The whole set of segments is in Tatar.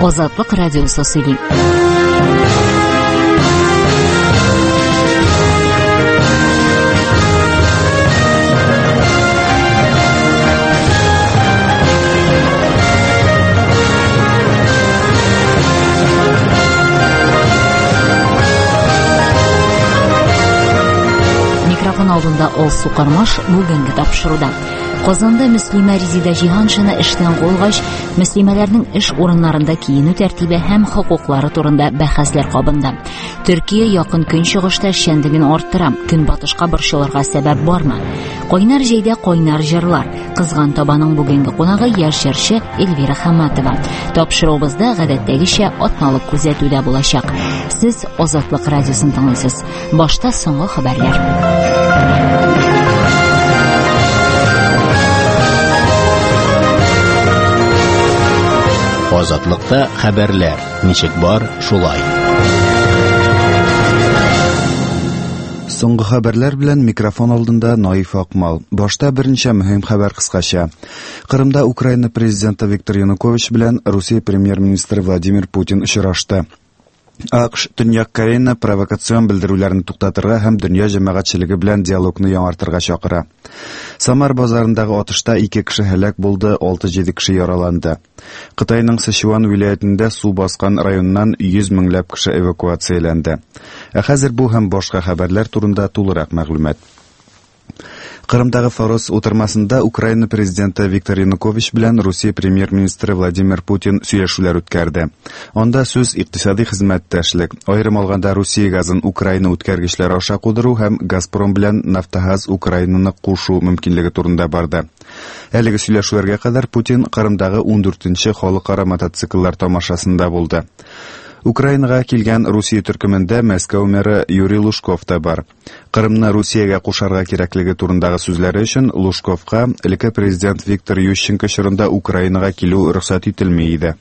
Азатлык радиосы сөйли. Микрофон алдында Алсу Кармаш бүгенге тапшыруда. Казанда Мөслимә Резида Җиһаншина эштән калгач, мөслимәләрнең эш урыннарында киенү тәртибе һәм хокуклары турында бәхәсләр кабында. Төркия якын көнчыгышта эшчәнлеген арттыра, көнбатышка борчылырга сәбәп бармы? Кайнар җәйдә кайнар җырлар. Кызган табаның бүгенге кунагы яшь җырчы Эльвира Хаматова. Тапшыруыбызда гадәттәгечә атналык күзәтүдә булачак. Сез Азатлык радиосын тыңлыйсыз. Башта соңгы хәбәрләр. Азатлыкта хәбәрләр. Ничек бар, шулай. Соңгы хәбәрләр белән микрофон алдында Наиф Акмал. Башта берничә мөһим хәбәр кыскача. Кырымда Украина президенты Виктор Янукович белән Русия премьер-министры Владимир Путин очрашты. АКШ Төньяк Кореяны провокацион белдерүләрне туктатырга һәм дөнья җәмәгатьчелеге белән диалогны яңартырга чакыра. Самар базарындагы атышта 2 кеше һәлак булды, 6-7 кеше яраланды. Кытайның Сычуан вилаятендә су баскан районнан 100 меңләп кеше эвакуацияләнде. Хәзер бу һәм башка хәбәрләр турында тулырак мәгълүмат. Кырымдагы Форос утырмасында Украина президенты Виктор Янукович белән Русия премьер-министры Владимир Путин сөйләшүләр үткәрде. Анда сүз икътисади хезмәттәшлек, аерым алганда Русия газын Украина үткәргечләре аша кудыру һәм Газпром белән Нафтогаз Украинаны кушу мөмкинлеге турында барды. Әлеге сөйләшүләргә кадәр Путин Кырымдагы 14нче халыкара мотоцикллар тамашасында булды. Украинага килгән Русия төркемендә Мәскәү мэры Юрий Лужков та бар. Кырымны Русиягә кушарга кирәклеге турындагы сүзләре өчен Лужковка элекке президент Виктор Ющенко чорында Украинага килү рөхсәт ителми иде.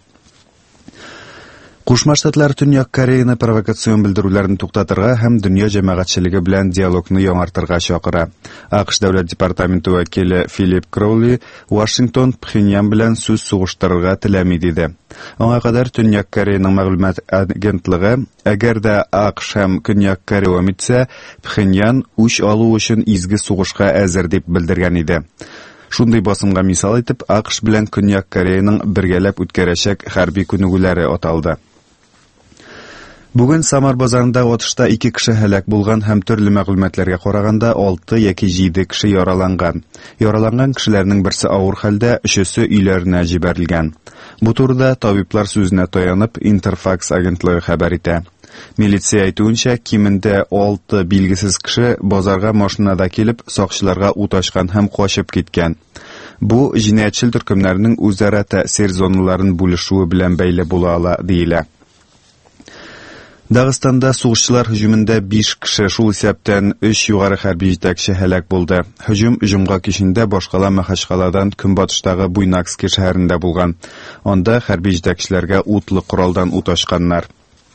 Кушма Штатлар Төньяк Кореяны провокацион белдерүләрне туктатырга һәм дөнья җәмәгатьчелеге белән диалогны яңартырга чакыра. АКШ дәүләт департаменты вәкиле Филипп Кроули Вашингтон Пхеньян белән сүз сугыштырырга теләми диде. Аңа кадәр Төньяк Кореяның мәгълүмат агентлыгы, әгәр дә АКШ һәм Көньяк Корея үмитсә, Пхеньян үч алу өчен изге сугышка әзер дип белдергән иде. Шундый басымга мисал итеп, АКШ белән Көньяк Кореяның бергәләп үткәрәчәк хәрби күнегүләре аталды. Бүген Самар базарында атышта 2 кеше һәлак булган һәм төрле мәгълүматларга караганда 6 яки 7 кеше яраланган. Яраланган кешеләрнең берсе авыр хәлдә, өчесе өйләренә җибәрелгән. Бу турыда табиблар сүзенә таянып Интерфакс агентлыгы хәбәр итә. Милиция әйтүенчә, кимендә 6 билгесез кеше базарга машинада килеп, сакчыларга ут ачкан һәм качып киткән. Бу җинаятьчел төркемнәрнең үзара тәэсир зоналарын бүлешүе белән бәйле була ала диелә. Дагыстанда сугышчылар һөҗүмендә 5 кеше, шул исәптән 3 югары хәрби җитәкче һәлак булды. Һөҗүм җомга кичендә Башкала Махачкаладан көнбатыштагы Буйнакский шәһәрендә булган. Анда хәрби җитәкчеләргә утлы коралдан ут ачканнар.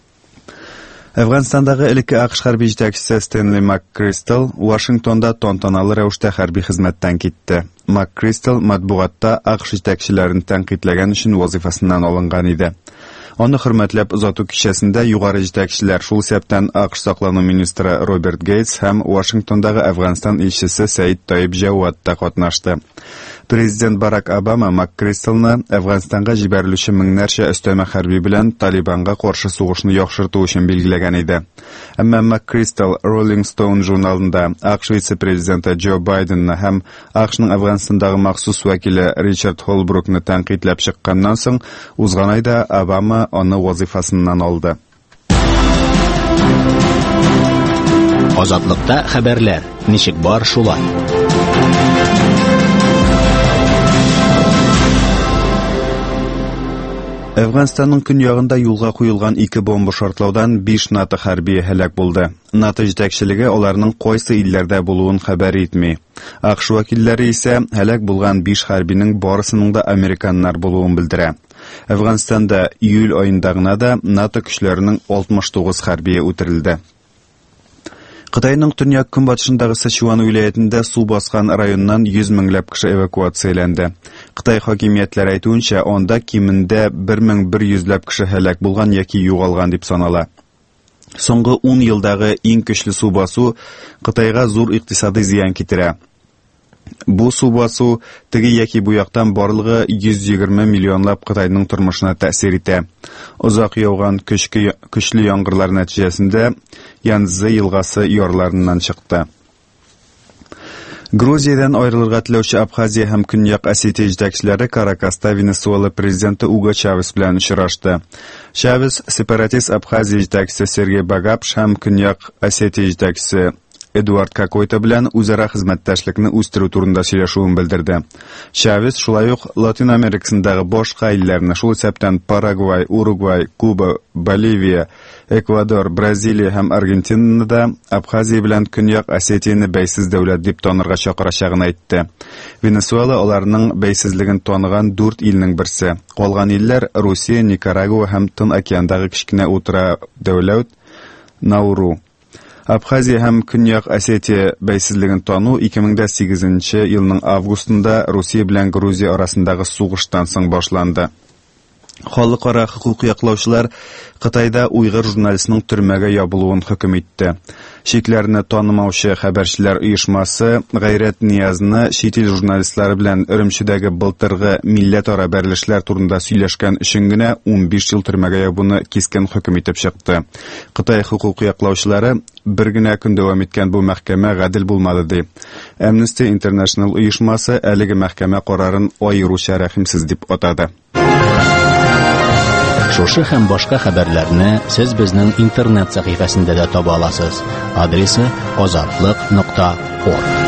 Әфганстандагы элекке АКШ хәрби җитәкчесе Стэнли МакКристал Вашингтонда тантаналы рәвештә хәрби хезмәттән китте. МакКристал матбугатта АКШ җитәкчеләрен тәнкыйтьләгән өчен вазифасыннан алынган иде. Аны хөрмәтләп озату кичәсендә югары җитәкчеләр, шул сәбәптән АКШ саклану министры Роберт Гейтс һәм Вашингтондагы Әфганстан илчесе Саид Таип Җавад та катнашты. Президент Барак Обама МакКристалны Әфганстанга җибәрелүче меңнәрчә өстәмә хәрби белән Талибанга каршы сугышны яхшырту өчен билгеләгән иде. Әмма МакКристал Rolling Stone журналында АКШ вице-президенты Джо Байденны һәм АКШның Әфганстандагы махсус вәкиле Ричард Холбрукны тәнкыйтьләп чыкканнан соң, узган айда Обама аны вазифасыннан алды. Азатлыкта хәбәрләр. Ничек бар, шулай. Әфганстанның көньягында юлга куелган 2 бомба шартлаудан 5 НАТО хәрби һәлак булды. НАТО җитәкчелеге аларның кайсы илләрдә булуын хәбәр итми. АКШ вәкилләре исә һәлак булган 5 хәрбинең барысының да американнар булуын белдерә. Әфганстанда июль аенда гына да НАТО көчләренең 69 хәрбие үтерелде. Кытайның төньяк көнбатышындагы Сычуан вилаятендә су баскан районнан 100 меңләп кеше эвакуацияләнде. Кытай хакимиятләре әйтүенчә, анда кимендә 1100ләп кеше һәлак булган яки югалган дип санала. Соңгы 10 елдагы иң көчле су басу Кытайга зур икътисади зыян китерә. Бу су басу теге яки бу яктан барлыгы 120 миллионлап Кытайның тормышына тәэсир итә. Узак яуган көчле яңгырлар нәтиҗәсендә Янцзы елгасы ярларыннан чыкты. Грузиядан аерылырга теләүче Абхазия һәм Көньяк Осетия җитәкчеләре Каракаста Венесуэла президенты Уго Чавес белән очрашты. Чавес сепаратист Абхазия җитәкчесе Сергей Багапш һәм Көньяк Осетия җитәкчесе Эдуард Какойта белән үзара хезмәттәшлекне үстерү турында сөйләшүен белдерде. Чавес шулай ук Латин Америкасындагы башка илләрне, шул исәптән Парагвай, Уругвай, Куба, Боливия, Эквадор, Бразилия һәм Аргентинаны да Абхазия белән Көньяк Осетияны бәйсез дәүләт дип танырга чакырачагын әйтте. Венесуэла аларның бәйсезлеген таныган 4 илнең берсе. Калган илләр Русия, Никарагуа һәм Тын океандагы кичкенә утра дәүләт Науру. Абхазия һәм Көньяк Осетия бәйсезлеген тану 2008 елның августында Русия белән Грузия арасындагы сугыштан соң башланды. Халыкара хукук яклаучылар Кытайда уйгыр журналистның төрмәгә ябылуын хөкем итте. Шикләрне танымаучы хәбәрчеләр оешмасы Гайрәт Ниязны чит ил журналистлары белән Өремчедәге былтыргы милләтара берлешләр турында сөйләшкән өчен генә 15 ел төрмәгә ябуны кискен хөкем итеп чыкты. Кытай хукук яклаучылары бер генә көн дәвам иткән бу мәхкәмә гадел булмады ди. Amnesty International оешмасы әлеге мәхкәмә карарын аеруча рәхимсез дип атады. Шушы һәм башка хәбәрләрне сез безнең интернет сәхифәсендә дә таба аласыз. Адресы azatlык.org.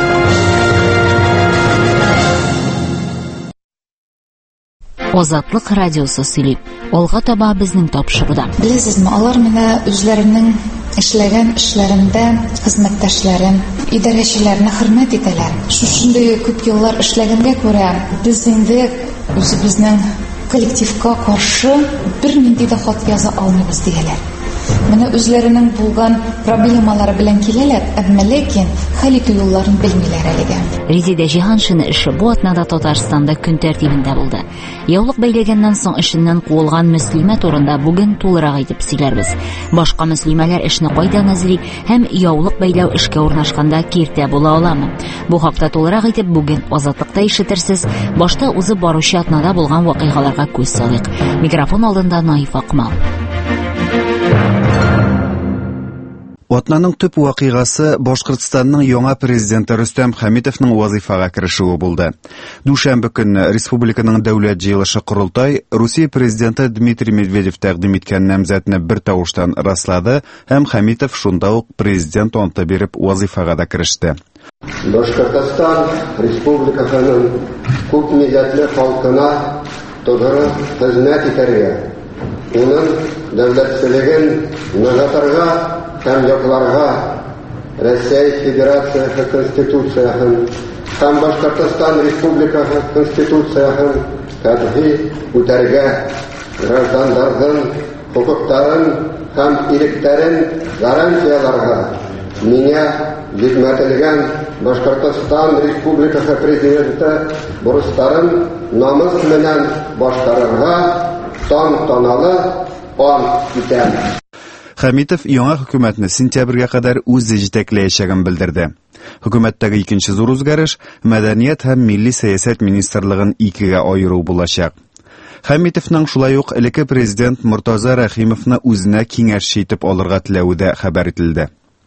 Азатлык радиосы сөйли. Алга таба безнең тапшыруда. Беләсезме, алар менә үзләренең эшләгән эшләрендә хезмәттәшләрен, идарәчеләрне хөрмәт итәләр. Шушындый күп еллар эшләгәнгә күрә без инде үзебезнең коллективка каршы бер нинди дә хат яза алмыйбыз дигәләр. Менә үзләренең булган проблемалары белән киләләр, әмма ләкин хәл итү юлларын белмиләр әлегә. Резида Җиһаншина эше бу атнада Татарстанда көн тәртибендә булды. Яулык бәйләгәннән соң эшеннән куылган мөслимә турында бүген тулырак әйтеп сөйләрбез. Башка мөслимәләр эшне кайдан эзли һәм яулык бәйләү эшкә урнашканда киртә була аламы? Бу хакта тулырак әйтеп бүген Азатлыкта ишетерсез. Башта узып баручы атнада булган вакыйгаларга күз салыйк. Микрофон алдында Наиф Акмал. Атнаның төп вакыйгасы Башкортстанның яңа президенты Рөстәм Хәмитовның вазифага керешүе булды. Дүшәмбе көнне республиканың дәүләт җыелышы Курултай Русия президенты Дмитрий Медведев тәкъдим иткән намзәтне бер тавыштан раслады һәм Хәмитов шунда ук президент анты биреп вазифага да кереште. Башкортстан республикасының күп милләтле халкына тогры хезмәт итәргә, уның дәүләтчелеген ныгытырга һәм якларга Россия Федерациясы Конституциясын һәм Башкортстан Республикасы Конституциясын тәтбиқ үтәргә, гражданнарның хукукларын һәм иректерен гарантияларга миңа җитмәтелгән Башкортстан Республикасы Президенты бурычларын намус белән башкарырга тантаналы ант итәм. Хәмитов яңа хөкүмәтне сентябрьгә кадәр үзе җитәкләячәген белдерде. Хөкүмәттәге икенче зур үзгәреш мәдәният һәм милли сәясәт министрлыгын икегә аеру булачак. Хәмитовның шулай ук элекке президент Муртаза Рәхимовны үзенә киңәшче итеп алырга теләве дә хәбәр ителде.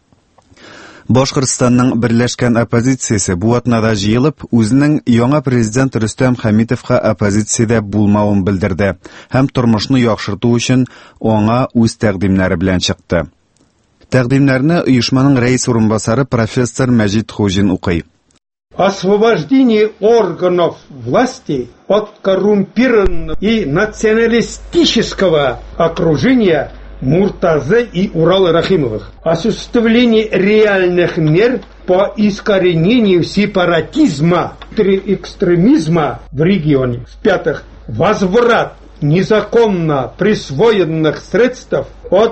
Башкортстанның берләшкән оппозициясе бу атнада җыелып, үзенең яңа президент Рөстәм Хәмитовка оппозициядә булмавын белдерде һәм тормышны яхшырту өчен аңа үз тәкъдимнәре белән чыкты. Тәкъдимнәрне оешманың рәис урынбасары профессор Мәҗит Хуҗин укый. Освобождение органов власти от коррумпированного и националистического окружения Муртазы и Урала Рахимовых. Осуществление реальных мер по искоренению сепаратизма и экстремизма в регионе. В-пятых, возврат незаконно присвоенных средств от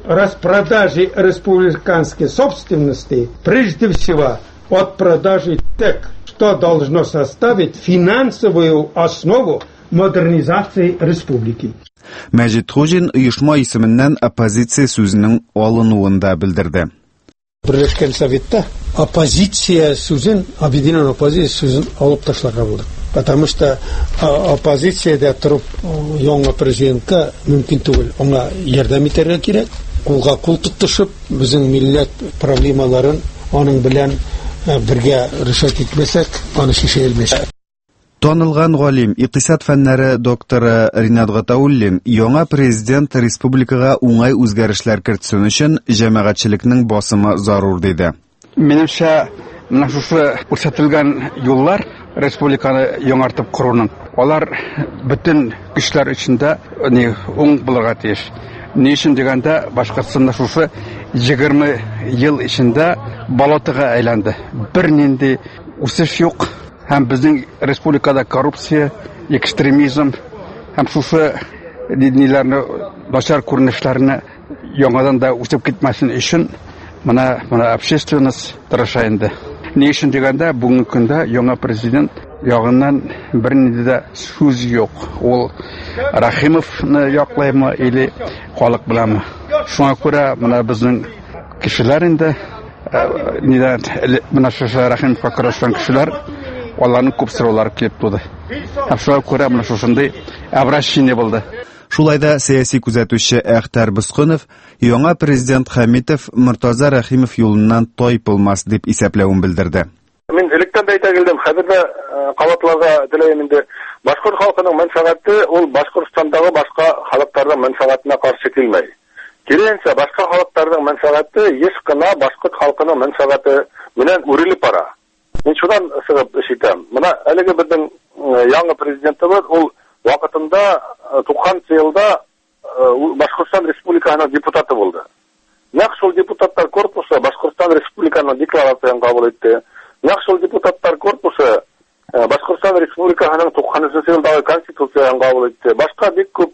распродажи республиканской собственности, прежде всего от продажи ТЭК, что должно составить финансовую основу модернизации республики. Мәҗит Хуҗин оешма исеменнән оппозиция сүзенең алынуында белдерде. Birleşken Sovet'te оппозиция сүзен, объединенная оппозиция сүзен алып ташларга булды. Потому что оппозициядә торып яңа президентка мөмкин түгел. Аңа ярдәм итәргә кирәк. Кулга кул тотышып, безнең милләт проблемаларын аның белән бергә решать итмәсәк, аны шише алмыйбыз. Танылган галим, икътисад фәннәре докторы Ринат Гатауллин яңа президент республикага уңай үзгәрешләр кертсен өчен җәмәгатьчелекнең басымы зарур диде. Минемчә, менә шушы күрсәтелгән юллар республиканы яңартып коруның. Алар бөтен көчләр эчендә уң булырга тиеш. Ни өчен дигәндә, Башкортстанда шушы 20 ел эчендә балатыга әйләнде. Бернинди үсеш юк. Һәм безнең республикада коррупция, экстремизм һәм шушы ниләрне начар күренешләрне яңадан да үсеп китмәсен өчен моны общественность тырыша инде. Ни өчен дигәндә, бүгенге көндә яңа президент ягыннан бернинди дә сүз юк. Ул Рахимовны яклаймы или халык беләнме? Шуңа күрә моны безнең кешеләр инде менә шушы Рахимовка карашкан кешеләр аларның күп сораулары килеп туды. Һәм шуңа күрә менә шушындый обращение булды. Шулай да сәяси күзәтүче Әхтәр Бусхунов яңа президент Хәмитов Мортаза Рахимов юлыннан тайпылмас дип исәпләвен белдерде. Мин электән дә әйтә килдем, хәзер дә кабатларга теләйм инде. Башкорт халкының мәнфәгате ул Башкортстандагы башка халыкларның мәнфәгатенә каршы килмәй. Кирәксә, башка халыкларның мәнфәгате еш кына Башкорт халкының мәнфәгате белән үрелеп бара. Мин шудан сыгып ишетәм. Менә әлеге безнең яңа президентыбыз ул вакытында 90 елда Башкортстан Республикасының депутаты булды. Нәкъ шул депутаттар корпусы Башкортстан Республикасының декларациясын кабул итте. Нәкъ шул депутаттар корпусы Башкортстан Республикасының 90 елдагы конституциясын кабул итте. Башка бик күп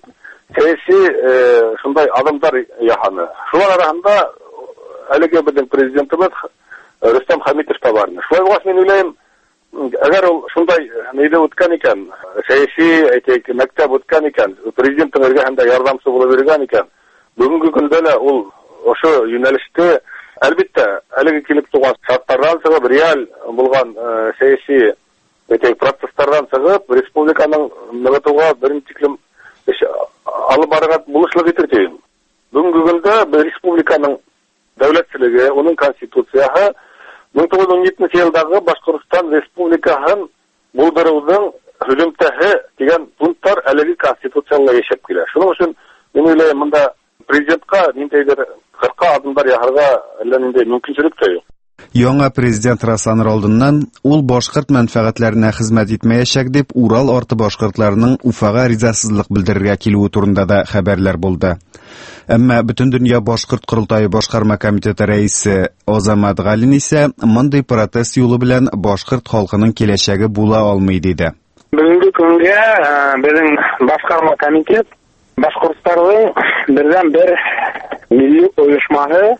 сәяси шундай адамдар яһаны. Шулар арасында әлеге безнең президентыбыз Рөстәм Хәмитов та бар. Шулай булгач, мин уйлыйм, әгәр ул шундай нидә үткән икән, сәяси әйтик, мәктәп үткән икән, президенттың эргәһендә ярдәмчы булып йөргән икән, бүгенге көндә лә ул ошо юнәлештә әлбәттә әлеге килеп туган шартлардан чыгып, реаль булган сәяси әйтик процесслардан чыгып, республиканың ныгытуга беренче тиклем алып барырга булышлык итер. Бүгенге көндә республиканың дәүләтчелеге, уның конституциясы 1917 елдагы Башкортстан Республикасын булдыруның һөҗүмтәһе дигән пунктлар әлеге конституциягә яшәп килә. Шуның өчен мин уйлыйм, монда президентка ниндидер 40 адымдар яһарга әллә нинди мөмкинчелек тә юк. Яңа президент расланыр алдыннан ул башкорт мәнфәгатьләренә хезмәт итмәячәк дип Урал арты башкортларының Уфага ризасызлык белдерергә килүе турында да хәбәрләр булды. Әмма Бөтендөнья башкорт курултайы башкарма комитеты рәисе Азамат Галин исә мондый протест юлы белән башкорт халкының киләчәге була алмый диде. Бүгенге көнгә безнең башкарма комитет башкортларның бердән-бер милли оешмасы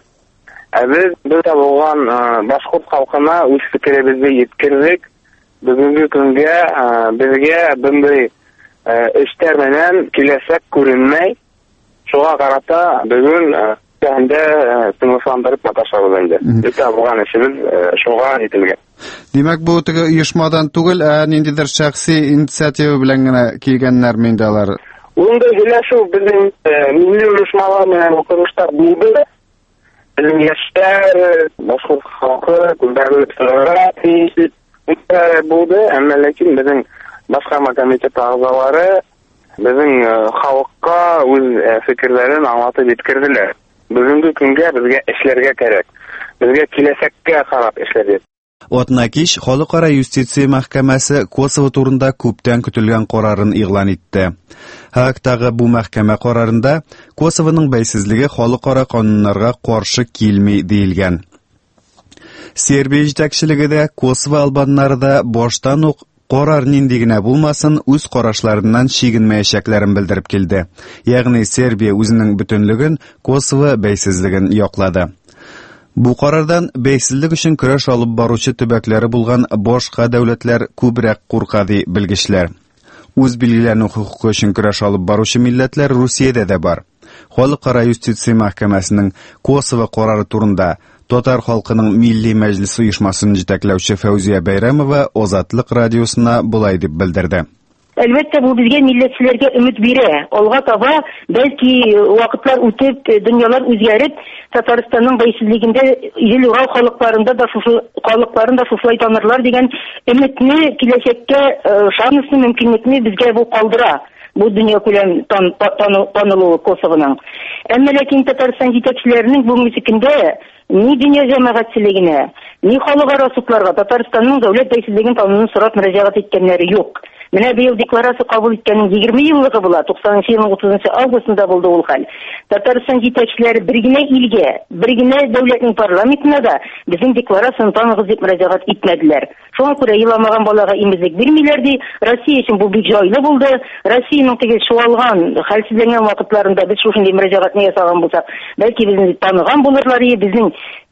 Без булган башкорт халкына үз фикеребезне yetkirdik. Бүгенге көнгә безгә бындай эштәр менән киләчәк күренмәй. Шуңа карата бүген тәндә тынычландырып маташабыз инде. Бөтә булган эшебез шуңа ителгән. Димәк, бу теге оешмадан түгел, ниндидер шәхси инициатива белән генә килгәннәр инде алар. Унда һиләшү безнең милли оешмалар менән укырыштар булды. Bizning yoshlar, boshqa xalqi, kundarlik bo'ldi, ammo lekin bizning boshqarma komiteti a'zolari bizning xalqqa o'z fikrlarini anlatib yetkazdilar. Bugungi kunga bizga ishlarga kerak. Bizga kelajakka qarab ishlaydi. Отнакиш Халыкара юстиция мәхкәмәсе Косово турында күптән көтелгән карарын игълан итте. Хактагы бу мәхкәмә карарында Косовоның бәйсезлеге халыкара кануннарга каршы килми диелгән. Сербия җитәкчелеге дә Косово албаннары да баштан ук Карар нинди генә булмасын, үз карашларыннан чигенмәячәкләрен белдереп килде. Ягъни Сербия үзенең бөтенлеген, Косово бәйсезлеген яклады. Бу карардан бәйсезлек өчен көрәш алып баручы төбәкләре булган башка дәүләтләр күбрәк курка ди белгечләр. Үз билгеләнү хукукы өчен көрәш алып баручы милләтләр Русиядә дә бар. Халыкара юстиция мәхкәмәсенең Косово карары турында Татар халкының Милли Мәҗлесе оешмасын җитәкләүче Фәүзия Бәйрәмова Азатлык радиосына булай дип белдерде. Әлбәттә, бу безгә милләтчеләргә өмет бирә. Алга таба, бәлки вакытлар үтеп, дөньялар үзгәреп, Татарстанның бәйсезлегендә ил Урал халыкларында да шулай танырлар дигән өметне, киләчәккә шансын, мөмкинлекне безгә бу калдыра. Бу дөнья күләм танылуы Косовоның. Әмма ләкин Татарстан җитәкчеләренең бүгенге көндә ни дөнья җәмәгатьчелегенә, ни халыкара судларга Татарстанның дәүләт бәйсезлеген тануын сорап мөрәҗәгать иткәннәре юк. Менә быел декларация кабул иткәннең 20 еллыгы була, 90 елның 30 августында булды ул хәл. Татарстан җитәкчеләре бер генә илгә, бер генә дәүләтнең парламентына да безнең декларацияны таныгыз дип мөрәҗәгать итмәделәр. Шуңа күрә еламаган балага имезлек бирмиләр ди. Россия өчен бу бик җайлы булды. Россиянең теге шуалган, хәлсезләнгән вакытларында без шушындый мөрәҗәгатьне ясаган булсак, бәлки безне таныган булырлар иде, безнең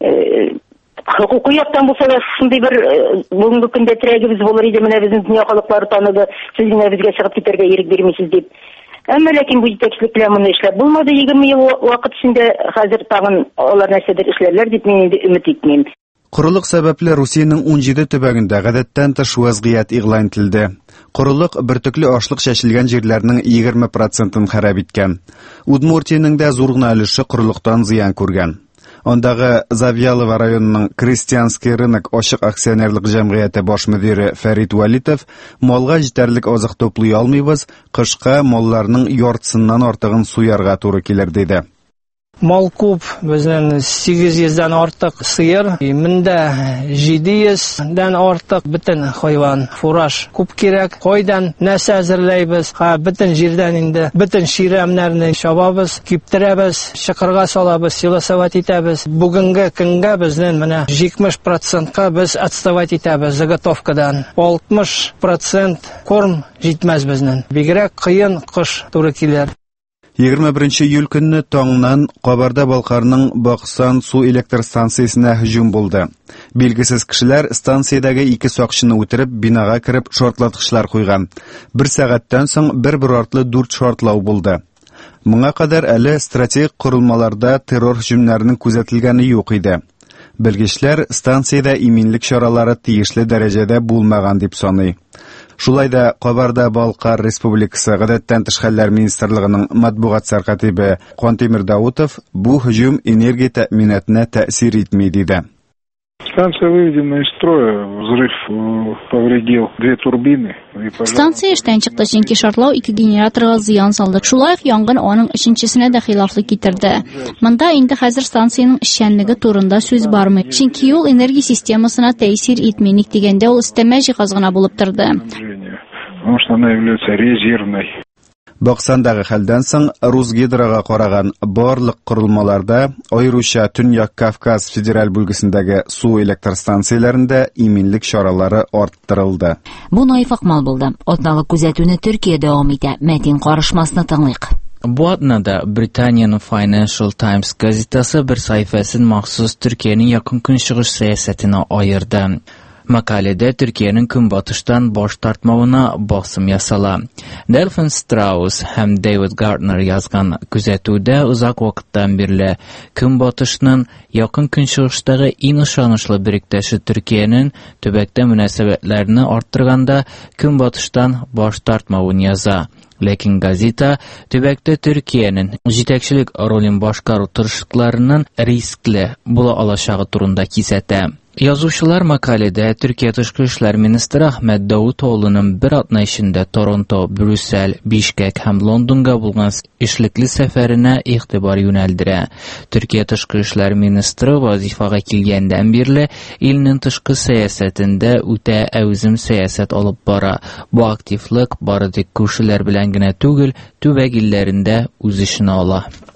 хукукый яктан булса да шундый бер бүгенге көндә терәгебез булыр иде, менә безнең дөнья халыклары таныды, сез генә безгә чыгып китәргә ирек бирмисез дип. Әмма ләкин бу җитәкчелек белән моны эшләп булмады, 20 ел вакыт эчендә хәзер тагын алар нәрсәдер эшләрләр дип мин инде өмет итмим. Корылык сәбәпле Русиянең 17 төбәгендә гадәттән тыш вазгыять игълан ителде. Корылык бертөкле ашлык чәчелгән җирләрнең 20% хәраб иткән. Удмуртиянең дә зур гына өлеше корылыктан зыян күргән. Ондагы Завьялово районының Крестьянский рынок ачык акционерлык җәмгыяте баш мөдире Фәрит Валитов малга җитәрлек азык туплый алмыйбыз, кышка малларның яртысыннан артыгын суярга туры килер диде. Мал күп, безнең 800-дән артык сыер, 700-дән артык бөтен хайван, фураж күп кирәк. Кайдан нәрсә әзерләйбез? Бөтен җирдән инде бөтен ширемнәрне чабабыз, киптерәбез, чыкырга салабыз, силосовать итәбез. Бүгенге көнгә безнең менә 70%-ка без отставать итәбез заготовкадан. 60% корм җитмәс безнең. Бигрәк кыен кыш туры килер. 21 июль көнне таңнан Кабарда-Балкарның Баксан су электр станциясенә һөҗүм булды. Билгесез кешеләр станциядәге 2 сакчыны үтереп, бинага кереп шартлаткычлар куйган. 1 сәгатьтән соң бер артлы 4 шартлау булды. Моңа кадәр әле стратегик корылмаларда террор һөҗүмнәренең күзәтелгәне юк иде. Белгечләр станциядә иминлек чаралары тиешле дәрәҗәдә булмаган дип саный. Шулай да Кабарда-Балкар Республикасы гадәттән тыш хәлләр министрлыгының матбугат сәркатибе Кантемир Даутов бу һөҗүм энергия тәэминатына тәэсир итми диде. Станция выведена из строя, взрыв повредил 2 турбины. Станция эштән чыкты, чөнки шартлау 2 генераторга зыян салды. Шулай ук янгын аның 3-нчесенә дә хилафлык китерде. Монда инде хәзер станциянең эшчәнлеге турында сүз бармый. Чөнки ул энергия системасына тәэсир итми, ник дигәндә ул өстәмә җиһаз гына булып торды. Потому что она является резервной. Баксандагы хәлдән соң Русгидрога караган барлык корылмаларда, аеруча Төньяк Кавказ федераль бүлгесендәге су электр станцияләрендә иминлек чаралары арттырылды. Бу Наиф Акмал булды. Атналык күзәтүне Төркия дәвам итә. Мәтин карышмасына тыңлыйк. Бу атнада Британияның Financial Times газетасы бер сәхифәсен махсус Төркиянең якын көнчыгыш сәясәтенә аерды. Мәкаләдә Төркиянең көнбатыштан баш тартмавына басым ясала. Delphin Strauss һәм David Gardner язган күзәтүдә узак вакыттан бирле көнбатышның якын көнчыгыштагы иң ышанычлы бериктәше Төркиянең төбәктә мөнәсәбәтләрне арттырганда көнбатыштан баш тартмавын яза. Ләкин газета төбәктә Төркиянең җитәкчелек ролен башкару тырышлыкларының рискле була алачагы турында кисәтә. Язучылар мәкаләдә Төркия тышкы эшләр министры Ахмед Давутоğlu'ның бер атна эчендә Торонто, Брюссель, Бишкек һәм Лондонга булган эшлекле сәфәренә игътибар юнәлдерә. Төркия тышкы эшләр министры вазифага килгәндән бирле илнең тышкы сәясәтендә үтә әүзем сәясәт алып бара. Бу активлык бары тик күршеләр белән генә түгел, төбәк илләрендә үз эшен ала.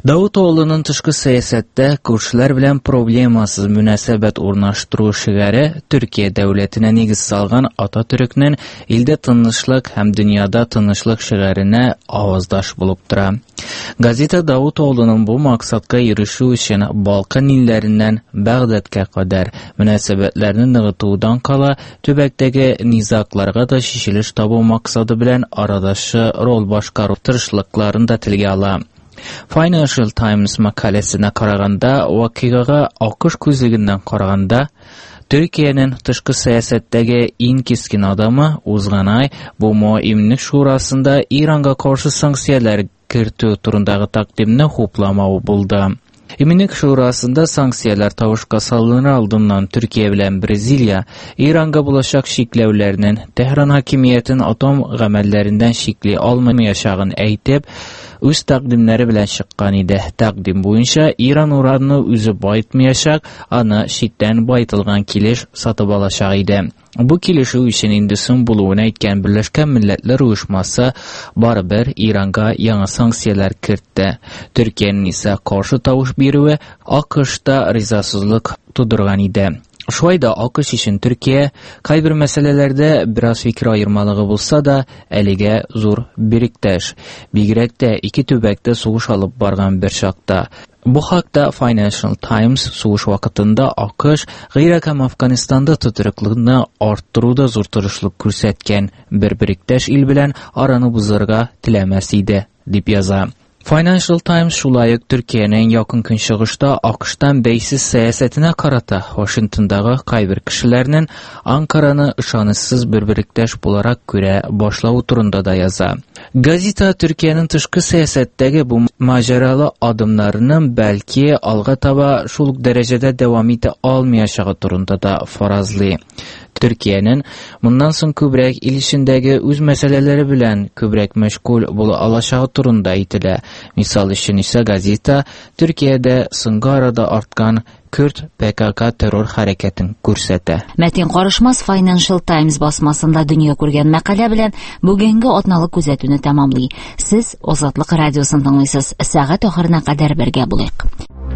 Давутоğlu'nun тышкы сәясәттә күршеләр белән проблемасыз мөнәсәбәт урнаштыру шигаре Төркия дәүләтенә нигез салган Ататürkнең илдә тынычлык һәм дөньяда тынычлык шигаренә аваздаш булып тора. Газета Давутоğlu'ның бу максатка ирешү өчен Балкан илләреннән Багдадка кадәр мөнәсәбәтләрне ныгытудан кала төбәктәге низакларга да шешелеш табу максаты белән арадашы роль башкару тырышлыкларын да телгә ала. Financial Times мәкаләсенә караганда, вакыйгага акыш күзлегеннән караганда, Төркиянең тышкы сәясәттәге иң кискен адамы узган ай бу Мөэминлек шурасында Иранга каршы санкцияләр кертү турындагы тәкъдимне хупламау булды. Мөэминлек шурасында санкцияләр тавышка салыныр алдыннан Төркия белән Бразилия Иранга булачак шикләүләрнең Tehran хакимиятен атом гамәлләреннән шикли алмаячагын әйтеп, үз тәкъдимнәре белән чыккан иде. Тәкъдим буенча Иран уранны үзе байтмаячак, аны читтән байтылган килеш сатып алачак иде. Бу килешү өчен инде соң булуын әйткән Берләшкән Милләтләр Оешмасы барыбер Иранга яңа санкцияләр кертте. Төркиянең исә каршы тавыш бирүе АКШта ризасызлык тудырган иде. Шулай да АКШ өчен Төркия кайбер мәсьәләләрдә бераз фикер аермалыгы булса да, әлегә зур бириктәш. Бигрәк тә ике төбәктә сугыш алып барган бер чакта. Бу хакта Financial Times сугыш вакытында АКШ Гыйрак һәм Афганистанда тотрыклыкны арттыруда зур тырышлык күрсәткән, бер бириктәш ил белән араны бузырга теләмәс иде, дип яза. Financial Times шулай ук Төркиянең якын көнчыгышта АКШтан бәйсез сәясәтенә карата Вашингтондагы кайбер кешеләрнең Анкараны ышанычсыз бер бириктәш буларак күрә башлау турында да яза. Газета Төркиянең тышкы сәясәттәге бу маҗаралы адымнарының бәлки алга таба шул дәрәҗәдә дәвам итә алмаячагы турында да фаразлый. Төркиянең моннан соң күбрәк ил ичендәге үз мәсьәләләре белән күбрәк мәшгуль була алачагы турында әйтелә. Мисал өчен исә газета Төркиядә соңгы арада арткан Күрд ПКК террор хәрәкәтен күрсәтә. Мәтин карышмас Financial Times басмасында дөнья күргән мәкалә белән бүгенге атналык күзәтүне тәмамлый. Сез Азатлык радиосын тыңлыйсыз. Сәгать ахырына кадәр бергә булыйк.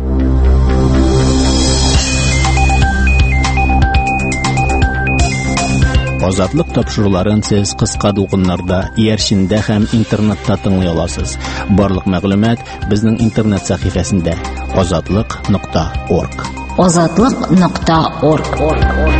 Азатлык тапшыруларын сез кыска дулкыннарда, иярчиндә һәм интернетта тыңлый аласыз. Барлык мәгълүмат безнең интернет сәхифәсендә azatlyk.org. azatlyk.org.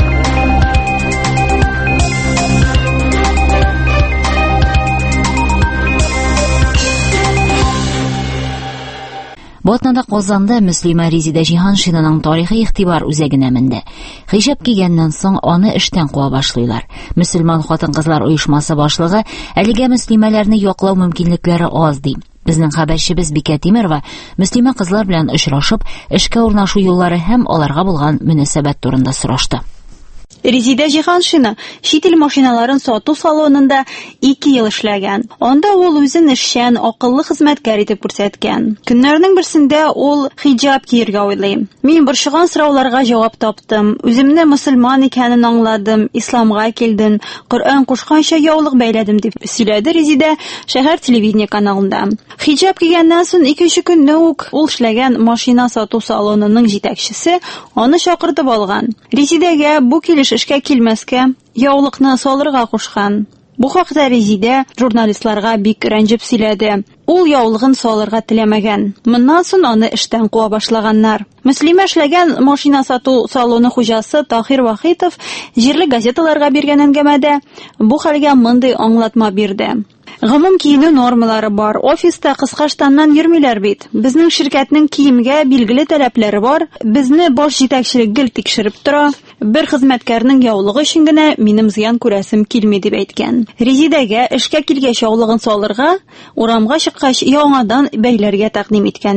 Бу атнада Казанда Мөслимә Резидә Җиһаншинаның тарихи игътибар үзәгенә менде. Хиҗаб кигәннән соң аны эштән куа башлыйлар. Мөселман хатын-кызлар оешмасы башлыгы әлегә мөслимәләрне яклау мөмкинлекләре аз ди. Безнең хәбәрчебез Бикә Тимерова мөслимә кызлар белән очрашып, эшкә урнашу юллары һәм аларга булган мөнәсәбәт турында сорашты. Резидә Җиһаншина чит ил машиналарын сату салонында 2 ел эшләгән. Анда ул үзен эшчән, акыллы хезмәткәр итеп күрсәткән. Көннәрнең берсендә ул хиҗаб киергә уйлый. Мин борчыган сорауларга җавап таптым. Үземне мөселман икәнен аңладым, исламга килдем, Коръән кушканча яулык бәйләдем дип сөйләде Резидә шәһәр телевидение каналында. Хиҗаб кигәннән соң 2нче көнне үк ул эшләгән машина сату салонының җитәкчесе аны чакыртып алган. Резидәгә бу эшкә килмәскә, яулыкны салырга кушкан. Бу хакта Резидә журналистларга бик рәнҗеп сөйләде. Ул яулыгын салырга теләмәгән. Моннан соң аны эштән куа башлаганнар. Мөслимә эшләгән машина сату салоны хуҗасы Тахир Вахитов җирле газеталарга биргән әңгәмәдә бу хәлгә мондый аңлатма бирде. Гомум киенү нормалары бар. Офиста кыска штаннан йөрмиләр бит. Безнең ширкәтнең киемгә билгеле таләпләре бар. Безне баш җитәкчелек гел тикшереп тора. Бер хезмәткәрнең яулыгы өчен генә минем зыян күрәсем килми дип әйткән. Резидәгә эшкә килгәч яулыгын салырга, урамга чыккач яңадан бәйләргә тәкъдим иткәннәр.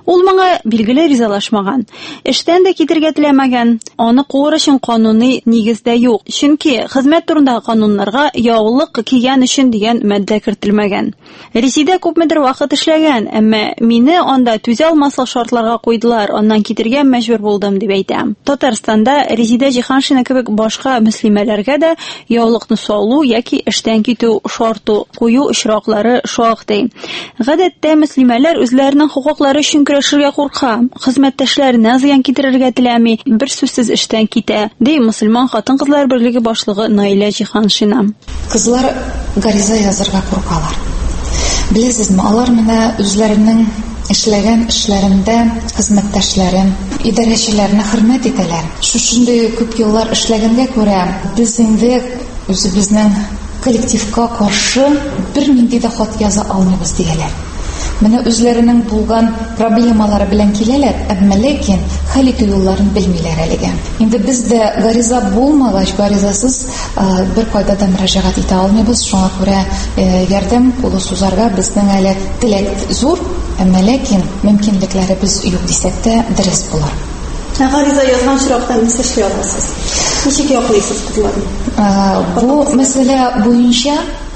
Ул моңа билгеле ризалашмаган. Эштән дә китергә теләмәгән. Аны куыр өчен кануни нигездә юк. Чөнки хезмәт турындагы кануннарга яулык кигән өчен дигән мадда кертелмәгән. Резидә күпмедер вакыт эшләгән, әмма мине анда түзә алмаслык шартларга куйдылар. Аннан китергә мәҗбүр булдым дип әйтә. Татарстанда Резидә Җиһаншина кебек башка мөслимәләргә дә яулыкны салу яки эштән китү шарты кую очраклары шактый. Гадәттә мөслимәләр үзләренең хокуклары өчен көрәшергә курка, хезмәттәшләренә зыян китерергә теләми, бер сүзсез эштән китә, ди мөселман хатын-кызлар берлеге башлыгы Наилә Җиһаншина. Кызлар гариза язарга куркалар. Беләсезме, алар менә үзләренең эшләгән эшләрендә хезмәттәшләрен, идарәчеләрне хөрмәт итәләр. Шушындый күп еллар эшләгәнгә күрә, без инде үзебезнең коллективка каршы бер нинди дә хат яза алмыйбыз дигәләр. Менә үзләренең булган проблемалары белән киләләр, әмма ләкин хәл итү юлларын белмиләр әлегә. Инде без дә гариза булмагач, гаризасыз бер кайда да мөрәҗәгать итә алмыйбыз. Шуңа күрә ярдәм кулы сузарга безнең әле теләк зур, әмма ләкин мөмкинлекләребез юк дисәк тә дөрес булыр. Гариза язган чиракта ничек эшли аласыз? Ничек яклыйсыз кызларны? Бу мәсьәлә буенча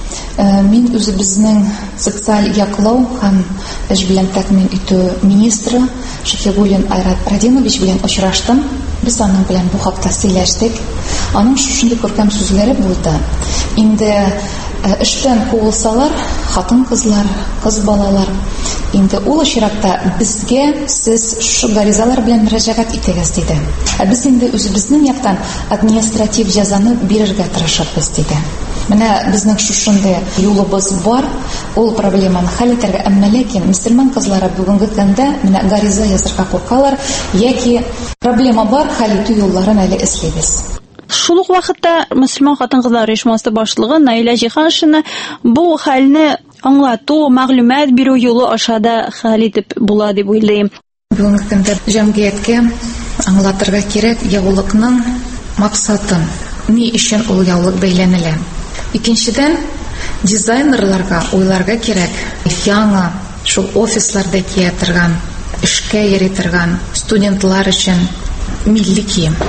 мин үзебезнең социаль яклау һәм эш белән тәэмин итү министры Шәфигуллин Айрат Радинович белән очраштым. Без аның белән бу хакта сөйләштек. Аның шушындый күркәм сүзләре булды. Инде эштән куылсалар, хатын-кызлар, кыз балалар, инде ул очракта безгә сез шу гаризалар белән мөрәҗәгать итегез диде. Без инде үзебезнең яктан административ җәзаны бирергә тырышабыз диде. Менә безнең шушындый юлыбыз бар, ул проблеманы хәл итәргә, әмма ләкин мөселман кызлары бүгенге көндә менә гариза язарга куркалар, яки проблема бар, хәл итү юлларын әле эзлибез. Шул ук вакытта мөселман хатын-кызлар оешмасы башлыгы Наилә Җиһаншина бу хәлне аңлату, мәгълүмат бирү юлы ашада хәл итеп була дип уйлыйм. Бүгенге көндә җәмгыятькә аңлатырга кирәк яулыкның максатын, ни өчен ул яулык бәйләнелә. Икенчедән, дизайнерларга уйларга кирәк, яңа шул офисларда кия торган, эшкә йөри торган студентлар өчен милли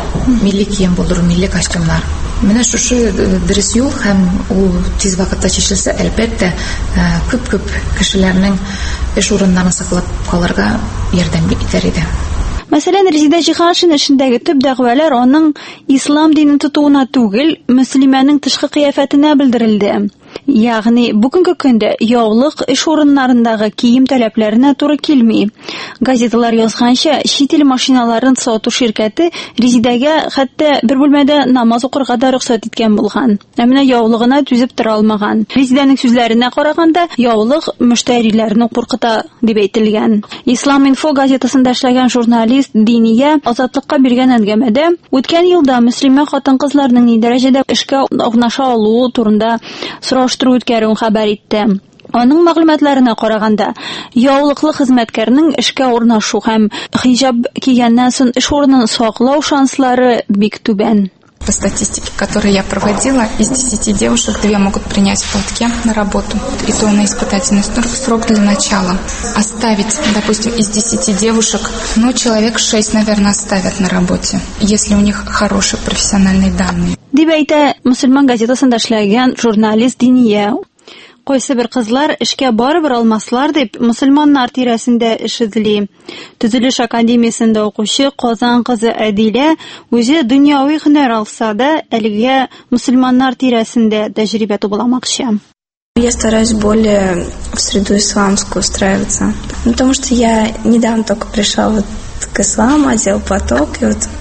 кием булдыру, милли костюмнар. Менә шушы дөрес юл һәм ул тиз вакытта чишелсә, әлбәттә, күп кешеләрнең эш урыннарын саклап калырга ярдәм итәр иде. Мәсәлән, Резидә Җиһаншина эшендәге төп дәгъвалар аның ислам динен тотуына түгел, мөселманның тышкы кыяфәтенә белдерелде. Ягъни, бүгенге көндә яулык эш урыннарындагы кием таләпләренә туры килми. Газеталар язганча, чит ил машиналарын сату ширкәте Резидәгә хәтта бер бүлмәдә намаз укырга да рөхсәт иткән булган. Әмма яулыгына түзеп тора алмаган. Резидәнең сүзләренә караганда, яулык мөштәриләрне куркыта дип әйтелгән. Ислам-инфо газетасында эшләгән журналист Диния Азатлыкка биргән әңгәмәдә, үткән елда мөселман хатын-кызларның ни дәрәҗәдә эшкә урнаша алуы турында сораштыру үткәрүен хәбәр итте. Аның мәгълүматларына караганда, яулыклы хезмәткәрнең эшкә урнашу һәм хиҗаб кигәннән соң эш урынын саклау шанслары бик түбән. По статистике, которую я проводила, из 10 девушек 2 могут принять в платке на работу, и то на испытательный срок для начала. Оставить, допустим, из 10 девушек, человек 6, наверное, оставят на работе, если у них хорошие профессиональные данные. Дип әйтә мөселман газетасында эшләгән журналист Диния. Кайсы бер кызлар эшкә барыбер алмаслар дип мөселманнар тирәсендә эш эзли. Төзелеш академиясендә укучы Казан кызы Әдилә үзе дөньяви һөнәр алса да, әлегә мөселманнар тирәсендә тәҗрибә табаламакчы. Я стараюсь более в среду исламскую устраиваться, потому что я недавно только пришла к исламу, одел платок,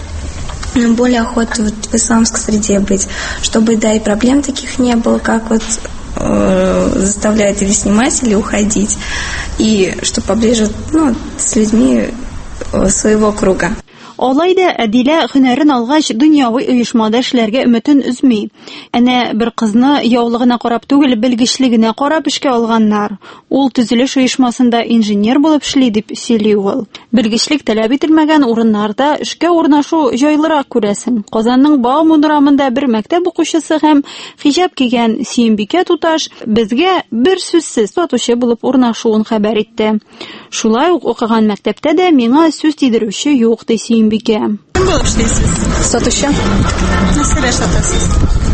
и более охота в исламской среде быть, чтобы и проблем таких не было, как заставляют или снимать, или уходить, и чтобы поближе с людьми своего круга. Алай да Әдилә һөнәрен алгач дөньяви оешмада эшләргә өметен үзми. Әнә бер кызны яулыгына карап түгел, белгечлегенә карап эшкә алганнар. Ул төзелеш оешмасында инженер булып эшли дип сөйли ул. Белгечлек таләп ителмәгән урыннарда эшкә урнашу җайлырак күрәсең. Казанның Баумун урамында бер мәктәп укучысы һәм хиҗаб кигән Сөембикә туташ безгә бер сүзсез сатучы булып урнашуын хәбәр итте. Шулай ук укыган мәктәптә дә миңа сүз тидерүче юк, ди Сөембикә. Кем булып эшлисез? Сатучы. Нәрсәләр сатасыз?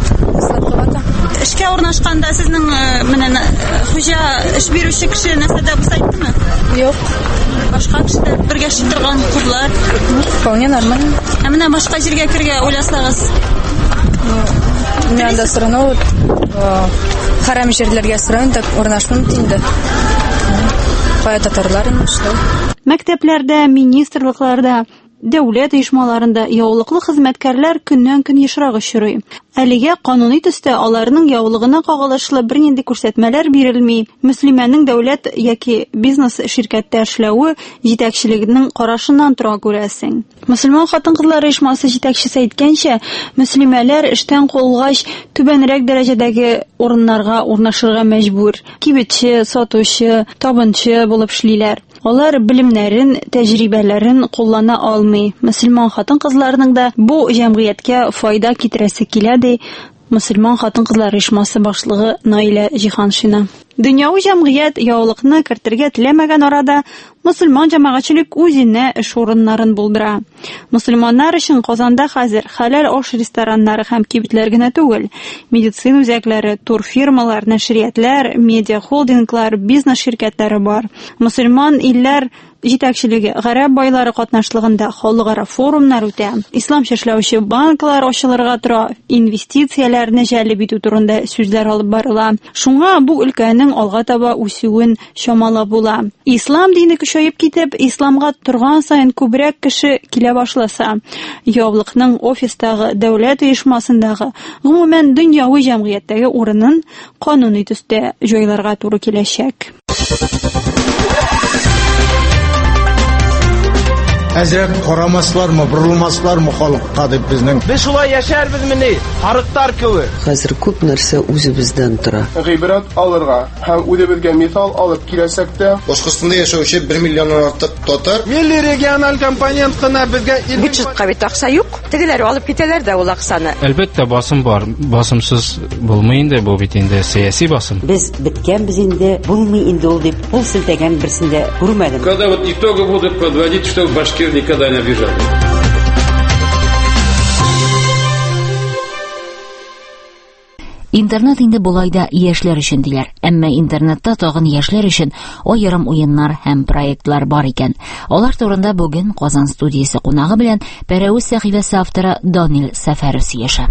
Эшкә урнашканда сезнең хуҗа эш бирүче кеше нәрсәдә булса әйттеме? Юк. Башка кешеләр бергә эшли торган кызлар. Вполне нормально. Менә башка җиргә кергә уйласагыз. Мен да сорау харам җирләргә сорау да урнашмын инде. Кая татарлар инде. Мәктәпләрдә, министрлыкларда, дәүләт оешмаларында яулыклы хезмәткәрләр көннән-көн ешрак очрый. Әлегә кануни төстә аларның яулыгына кагылышлы бернинди күрсәтмәләр бирелми. Мөслимәнең дәүләт яки бизнес ширкәттә эшләүе җитәкчелегенең карашыннан тора күрәсең. Мөселман хатын-кызлар оешмасы җитәкчесе әйткәнчә, мөслимәләр эштән кулгач түбәнрәк дәрәҗәдәге урыннарга урнашырга мәҗбүр. Кибетче, сатучы, табынчы булып эшлиләр. Алар белемнәрен, тәҗрибәләрен куллана алмый. Мөселман хатын-кызларның да бу җәмгыятькә файда китерәсе килә, ди Мөселман хатын-кызлар оешмасы башлыгы Наилә Җиһаншина. Дөньяви җәмгыять яулыкны кертергә теләмәгән арада мөселман җәмәгатьчелек үзенә эш урыннарын булдыра. Мөселманнар өчен Казанда хәзер хәләл аш рестораннары һәм кибетләр генә түгел, медицина үзәкләре, турфирмалар, нәшриятлар, медиа холдинглар, бизнес ширкәтләре бар. Мөселман илләр җитәкчелеге гарәп байлары катнашлыгында халыкара форумнар үтә. Исламча эшләүче банклар ачылырга тора, инвестицияләрне җәлеп итү турында сүзләр алып барыла. Шуңа бу өлкәнең алга таба үсүен чамалап була. Ислам дине көчәеп китеп, исламга торган сайын күбрәк кеше килә башласа, яулыкның офистагы, дәүләт оешмасындагы, гомумән дөньяви җәмгыятьтәге урынын кануни төстә җайларга туры киләчәк. Әзрәк карамаслармы, борылмаслармы халыкка дип безнең. Без шулай яшәрбез мени, арыктар кебек. Хәзер күп нәрсә үзебездән тора. Гыйбрат алырга һәм үзебезгә мисал алып киләсәк тә, Башкортстанда яшәүче 1 миллионнан артык татар. Милли региональ компонент кына безгә бюджетка бит акча юк. Тегеләр алып китәләр дә ул акчаны. Әлбәттә басым бар. Басымсыз булмый инде бу бит инде сәяси басым. Без биткәнбез инде, булмый инде ул дип кул селтәгән берсендә күрмәдем. Когда вот итоги будут подводить, что башкир никогда не обижали. Интернет инде булайда яшьләр өчен диләр. Әмма интернетта тагын яшьләр өчен аерым уеннар һәм проектлар бар икән. Алар турында бүген Казан студиясе кунагы белән Пәрәүз сәхифәсе авторы Данил Сәфәров сөйләшә.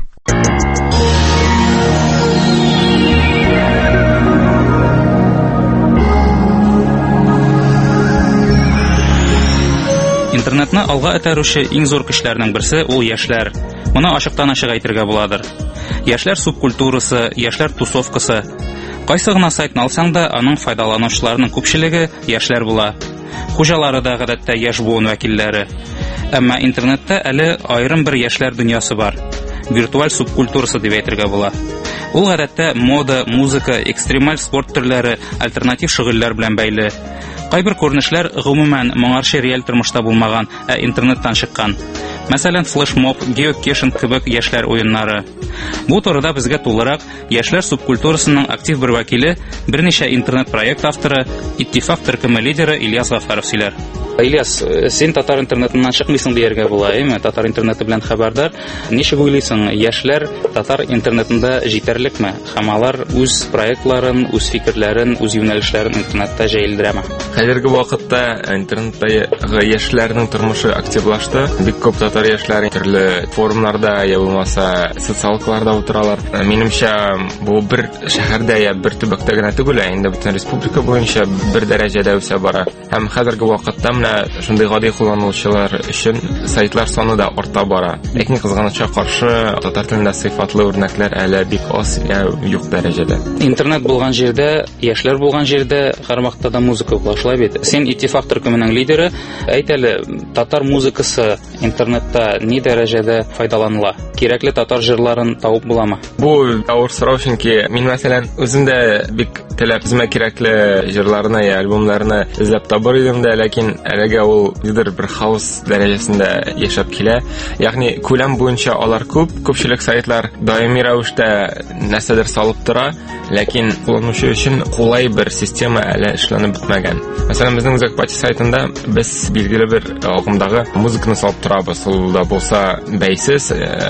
Интернетны алга этәрүче иң зур көчләрнең берсе ул яшьләр. Моны ачыктан-ачык әйтергә буладыр. Яшьләр субкультурасы, яшьләр тусовкасы. Кайсы гына сайтны алсаң да, аның файдаланучыларының күпчелеге яшьләр була. Хуҗалары да гадәттә яшь буын вәкилләре. Әмма интернетта әле аерым бер яшьләр дөньясы бар. Виртуаль субкультурасы дип әйтергә була. Ул гадәттә мода, музыка, экстремаль спорт төрләре, альтернатив шөгыльләр белән бәйле. Кайбер күренешләр гомумән моңарчы реаль тормышта булмаган, интернеттан чыккан. Мәсәлән, флешмоб, геокешинг кебек яшьләр уеннары. Бу турыда безгә тулырак яшьләр субкультурасының актив бер вәкиле, берничә интернет проект авторы, Иттифак төркеме лидеры Ильяс Гафаров сөйләр. Ильяс, син татар интернетыннан чыкмыйсың дияргә була, әйме? Татар интернеты белән хәбәрдар. Ничек уйлыйсың, яшьләр татар интернетында җитәрлекме? Һәм алар үз проектларын, үз фикерләрен, үз юнәлешләрен интернетта җәелдерәме? Хәзерге вакытта интернеттагы яшьләрнең тормышы активлашты. Бик күп татар яшьләре төрле форумнарда, я булмаса социалкаларда утыралар. Минемчә, бу бер шәһәрдә я бер төбәктә генә түгел, инде бөтен республика буенча бер дәрәҗәдә үсә бара. Һәм хәзерге вакытта менә шундый гади кулланучылар өчен сайтлар саны да арта бара. Ләкин кызганычка каршы татар телендә сыйфатлы үрнәкләр әле бик аз, юк дәрәҗәдә. Интернет булган җирдә, яшьләр булган җирдә һәрвакытта да музыка була, шулай бит. Син Иттифак төркеменең лидеры, әйт әле, татар музыкасы интернетта ни дәрәҗәдә файдаланыла? Кирәкле татар җырларын табып буламы? Бу авыр сорау, чөнки мин мәсәлән үзем дә бик теләп үземә кирәкле җырларны, альбомнарны эзләп табыр идем дә, ләкин әлегә ул нидер бер хаос дәрәҗәсендә яшәп килә. Ягъни күләм буенча алар күпчелек сайтлар даими рәвештә нәрсәдер салып тора, ләкин кулланучы өчен кулай бер система әле эшләнеп бетмәгән. Мәсәлән, безнең Үзәкпати сайтында без билгеле бер агымдагы музыканы салып торабыз. Ул да булса бәйсез,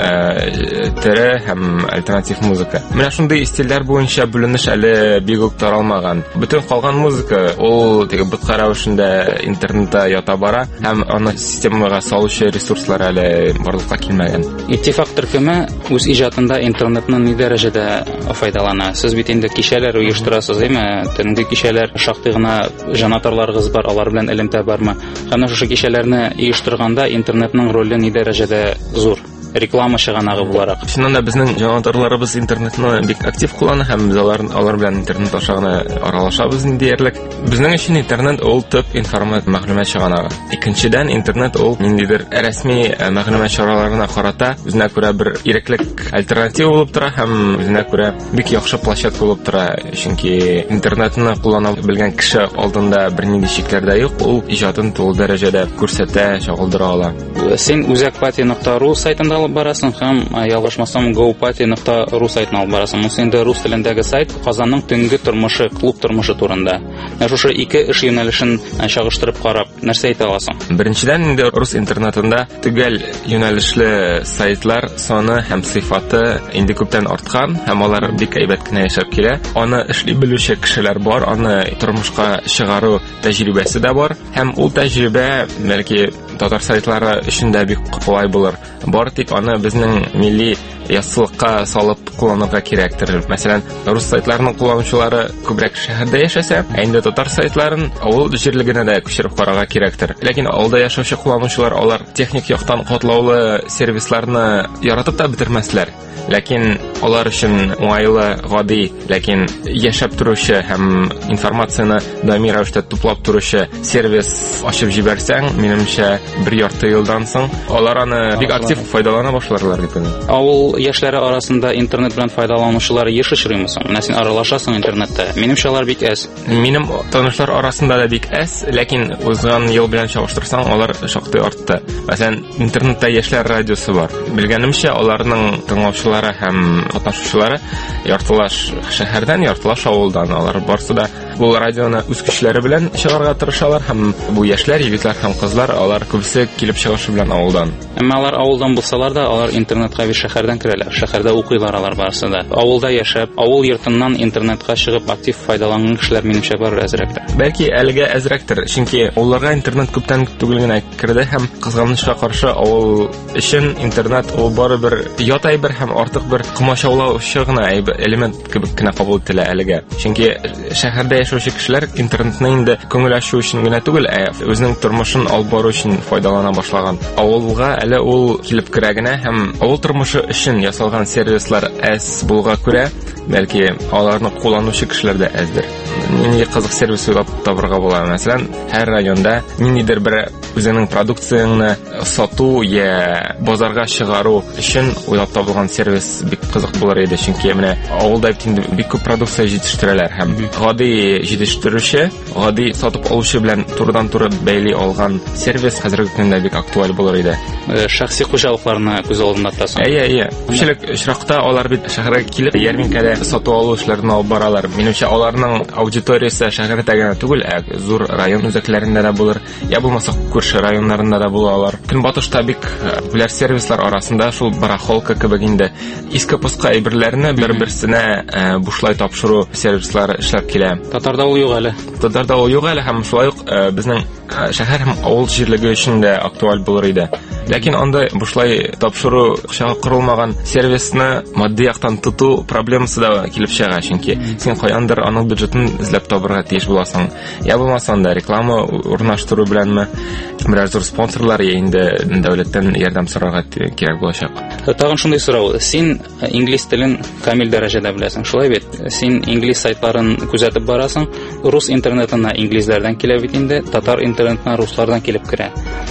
тере һәм альтернатив музыка. Менә шундый стильләр буенча бүленеш әле бик үк таралмаган. Бөтен калган музыка ул теге бутка рәвешендә интернетта ята бара һәм аны системага салучы ресурслар әле барлыкка килмәгән. Иттифак төркеме үз иҗатында интернетның ни дәрәҗәдә файдалана? Сез бит инде кичәләр оештырасыз, әйме? Төнге кичәләр шактый гына җанатарларыгыз бар, алар белән элемтә бармы? Һәм шушы кичәләрне оештырганда интернетның роле ни дәрәҗәдә зур? Реклама чыганагы буларак. Шуннан да безнең җанатарларыбыз интернетны бик актив куллана һәм без алар белән интернет аша гына аралашабыз диярлек. Безнең өчен интернет ул төп информация мәгълүмат чыганагы. Икенчедән, интернет ул ниндидер рәсми мәгълүмат чараларына карата үзенә күрә бер иреклек альтернатива булып тора һәм үзенә күрә бик яхшы площадка булып тора. Чөнки интернетны куллана белгән кеше алдында бернинди шикләр дә юк, ул иҗатын тулы дәрәҗәдә күрсәтә, чагылдыра ала. Син Үзәкпати.ру сайтында алып барасың һәм ялгышмасам GoPati.ru сайтына алып барасың. Мосы инде рус телендәге сайт Казанның төнге тормышы, клуб тормышы турында. Шушы ике эш юнәлешен чагыштырып карап, нәрсә әйтә аласың? Беренчедән, инде рус интернетында төгәл юнәлешле сайтлар саны һәм сыйфаты инде күптән арткан һәм алар бик әйбәт кенә яшәп килә. Аны эшли белүче кешеләр бар, аны тормышка чыгару тәҗрибәсе дә бар һәм ул тәҗрибә бәлки татар сайтлары өчен дә бик кулай булыр. Бар, тик аны безнең милли яссылыкка салып кулланырга кирәктер. Мәсәлән, рус сайтларының кулланучылары күбрәк шәһәрдә яшәсә, инде татар сайтларын авыл җирлегенә дә күчереп карарга кирәктер. Ләкин авылда яшәүче кулланучылар алар техник яктан катлаулы сервисларны яратып та бетермәсләр. Ләкин алар өчен уңайлы, гади, ләкин яшәп торучы һәм информацияны даими рәвештә туплап торучы сервис ачып җибәрсәң, минемчә, бер ярты елдан соң алар аны бик актив файдалана башларлар дип уйлыйм. Авыл яшьләре арасында интернет белән файдаланучылар еш очрыймы соң? Менә син аралашасың интернетта. Минемчә, алар бик әз. Минем танышлар арасында да бик әз, ләкин узган ел белән чагыштырсаң, алар шактый артты. Мәсәлән, интернетта яшьләр радиосы бар. Белгәнемчә, аларның тыңлаучылары һәм катнашучылары яртылаш шәһәрдән, яртылаш авылдан. Алар барсы да бу радионы үз көчләре белән чыгарга тырышалар һәм бу яшьләр, егетләр һәм кызлар, алар күбесе килеп чыгышы белән авылдан. Әмма алар авылдан булсалар да, алар интернетка бит шәһәрдән керәләр. Шәһәрдә укыйлар алар барысы да. Авылда яшәп, авыл йортыннан интернетка чыгып актив файдаланган кешеләр минемчә бар әзрәктер. Бәлки әлегә әзрәктер, чөнки уларга интернет күптән түгел генә керде һәм кызганычка каршы авыл өчен интернет ул барыбер ят әйбер һәм артык бер комачаулаучы гына элемент кебек кенә кабул ителә әлегә. Чөнки шәһәрдә яшәүче кешеләр интернетны инде күңел ачу өчен генә түгел, үзенең тормышын алып бару өчен файдалана башлаган. Авылга әле ул килеп керә генә һәм авыл тормышы өчен ясалган сервислар әз булга күрә, бәлки аларны кулланучы кешеләр дә әздер. Нинди кызык сервис уйлап табырга була. Мәсәлән, һәр районда ниндидер бер үзенең продукцияны сату я базарга чыгару өчен уйлап табылган сервис бик кызык булыр иде. Чөнки менә авылда бик күп продукция җитештерәләр һәм гади җитештерүче, гади сатып алучы белән турыдан-туры бәйли алган сервис хәзерге көндә бик актуаль булыр иде. Шәхси хуҗалыкларны күз алдында тотасың. Күпчелек очракта алар бит шәһәргә килеп ярминкәдә сату алу эшләрен алып баралар. Минемчә, аларның аудиториясе шәһәрдә генә түгел, зур район үзәкләрендә дә булыр, я булмаса күрше районнарында да булалар. Көнбатышта бик популяр сервислар арасында шул барахолка кебек инде иске-пуска әйберләрне бер-берсенә бушлай тапшыру сервислары эшләп килә. Татарда ул юк әле. Татарда ул юк әле һәм шулай ук безнең шәһәр һәм авыл җирлеге өчен дә актуаль булыр иде. Ләкин анда бушлай тапшыру акчага корылмаган сервисны мадди яктан тоту проблемасы да килеп чыга, чөнки син каяндыр аның бюджетын эзләп табырга тиеш буласың. Я булмаса да реклама урнаштыру беләнме, берәр зур спонсорлар инде дәүләттән ярдәм сорарга кирәк булачак. Тагын шундый сорау. Син инглиз телен камил дәрәҗәдә беләсең, шулай бит? Син инглиз сайтларын күзәтеп барасың, рус интернетына инглизләрдән килә бит инде, татар интернетына руслардан килеп керә.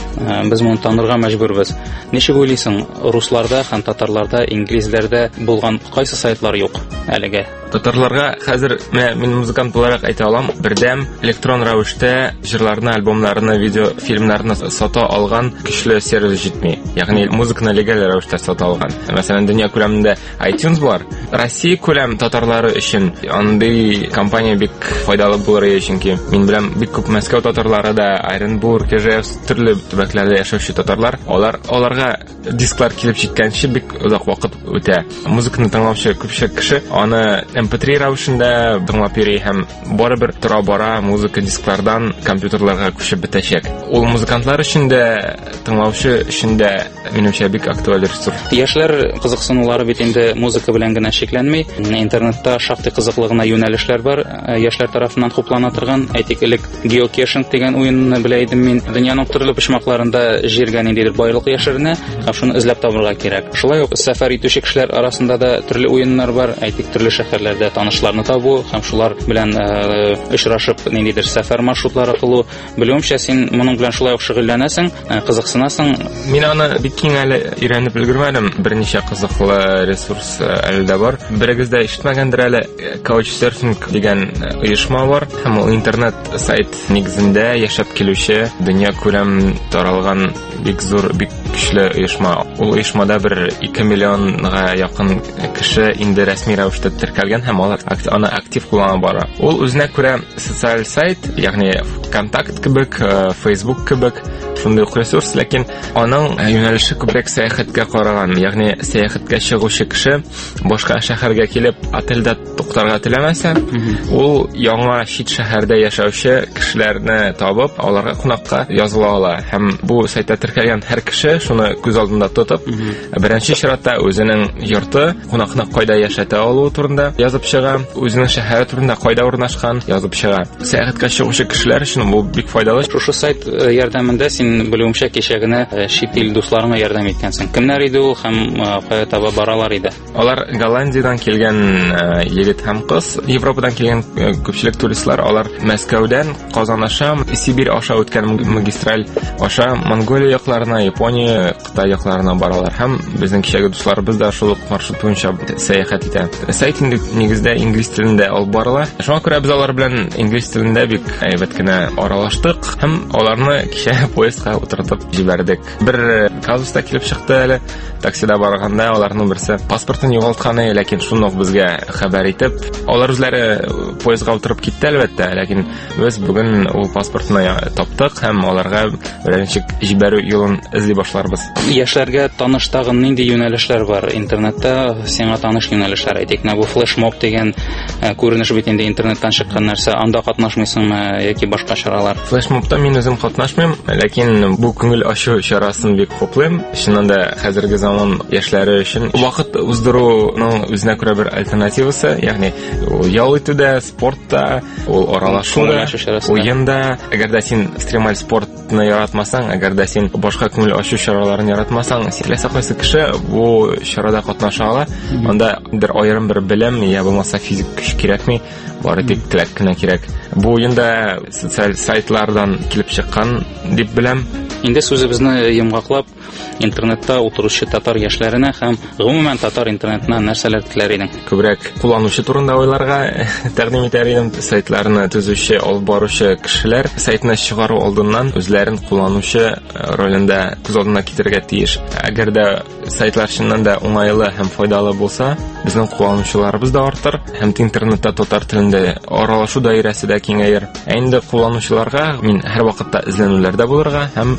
Без моны танырга мәҗбүрбез. Ничек уйлыйсың, русларда һәм татарларда, инглизләрдә булган кайсы сайтлар юк әлегә? Татарларга хәзер мин музыкант буларак әйтә алам, бердәм электрон рәвештә җырларны, альбомнарны, видео фильмнарны сата алган көчле сервис җитми. Ягъни музыканы легаль рәвештә сата алган. Мәсәлән, дөнья күләмендә iTunes бар. Россия күләм татарлары өчен андый компания бик файдалы булыр иде, чөнки мин беләм бик күп Мәскәү татарлары да, Оренбург, Ижевск, төрле төбәкләрдә яшәүче татарлар, аларга дисклар килеп җиткәнче бик озак вакыт үтә. Музыканы тыңлаучы күпчелек кеше аны MP3 рәвешендә тыңлап йөри һәм барыбер тора-бара музыка дисклардан компьютерларга күчеп бетәчәк. Ул музыкантлар өчен дә, тыңлаучы өчен дә минемчә бик актуаль ресурс. Яшьләр кызыксынулары бит инде музыка белән генә шикләнми. Интернетта шактый кызыклы гына юнәлешләр бар, яшьләр тарафыннан хуплана торган. Әйтик, элек geocaching дигән уенны белә идем мин. Дөньяның төрле почмакларында җиргә ниндидер байлык яшеренә, һәм шуны эзләп табырга кирәк. Шулай ук сәфәр итүче кешеләр арасында да төрле уеннар бар. Әйтик, төрле шәһәрләрдә танышларны табу һәм шулар белән очрашып ниндидер сәфәр маршрутлары кылу. Белүемчә, син моның белән шулай ук шөгыльләнәсең, кызыксынасың. Мин аны бик киң әле өйрәнеп өлгермәдем. Берничә кызыклы ресурс әле дә бар. Берегез дә ишетмәгәндер әле, Couchsurfing дигән оешма бар. Һәм ул интернет сайт нигезендә яшәп килүче, дөнья күләм таралган бик зур, бик көчле оешма. Ул оешмада 1-2 миллионга якын кеше инде рәсми рәвештә теркәлгән һәм алар аны актив куллана бара. Ул үзенә күрә социаль сайт, ягъни Контакт кебек, Facebook кебек шундый ресурс, ләкин аның юнәлеше күбрәк сәяхәткә караган. Ягъни сәяхәткә чыгучы кеше башка шәһәргә килеп отельдә туктарга теләмәсә, ул яңа чит шәһәрдә яшәүче кешеләрне табып, аларга кунакка языла ала. Һәм бу сайтта теркәлгән һәр кеше шуны күз алдында тотып, беренче чиратта үзенең йорты, кунакны кайда яшәтә алу турында язып чыга, үзенең шәһәре турында кайда урнашкан язып чыга. Сәяхәткә чыгучы кешеләр өчен бу бик файдалы. Шушы сайт ярдәмендә син белүемчә кичә генә чит ил дусларыңа ярдәм иткәнсең. Кемнәр иде ул һәм кая таба баралар иде? Алар Голландиядан килгән егет һәм кыз, Европадан килгән күпчелек туристлар. Алар Мәскәүдән Казан аша, Сибирь аша үткән магистраль аша Монголия якларына, Япония, Кытай якларына баралар. Һәм безнең кичәге дусларыбыз да шул маршрут буенча сәяхәт итә. Сайт нигездә инглиз телендә алып барыла. Шуңа күрә без алар белән инглиз телендә бик әйбәт кенә аралаштык һәм аларны кичә поездга утыртып җибәрдек. Бер казуста килеп чыкты әле. Таксида барганда аларның берсе паспортын югалтканы, ләкин шуны безгә хәбәр итеп, алар үзләре поездга утырып китте әлбәттә, ләкин без бүген ул паспортны таптык һәм аларга беренче җибәрү юлын эзли башларбыз. Яшьләргә таныш тагын нинди юнәлешләр бар интернетта? Сиңа таныш юнәлешләр әйтик, бу флешмоб дигән күренеш бит инде интернеттан чыккан нәрсә. Анда катнашмыйсыңмы яки башка чаралар? Флешмобта мин үзем катнашмыйм, ләкин бу күңел ачу чарасын бик хуплыйм. Чыннан да хәзерге заман яшьләре өчен вакыт уздыруның үзенә күрә бер альтернативасы, ягъни ул ял итүдә, спортта, ул аралашуда, уенда. Әгәр дә син экстремаль спортны яратмасаң, әгәр дә син башка күңел ачу чараларын яратмасаң, теләсә кайсы кеше бу чарада катнаша ала. Анда бер аерым бер белем, я булмаса физик көч кирәкми, бары тик теләк кенә кирәк. Бу уенда социаль сайтлардан килеп чыккан дип беләм. Инде сүзебезне йомгаклап, интернетта утыручы татар яшьләренә һәм гомумән татар интернетына нәрсәләр теләр идең? Күбрәк кулланучы турында уйларга тәкъдим итәр идем. Сайтларны төзүче, алып баручы кешеләр сайтны чыгару алдыннан үзләрен кулланучы ролендә күз алдына китерергә тиеш. Әгәр дә сайтлар чыннан да уңайлы һәм файдалы булса, безнең кулланучыларыбыз да артыр, һәм интернетта татар телендә аралашу даирәсе дә киңәер. Инде кулланучыларга мин һәр вакытта эзләнүләрдә булырга һәм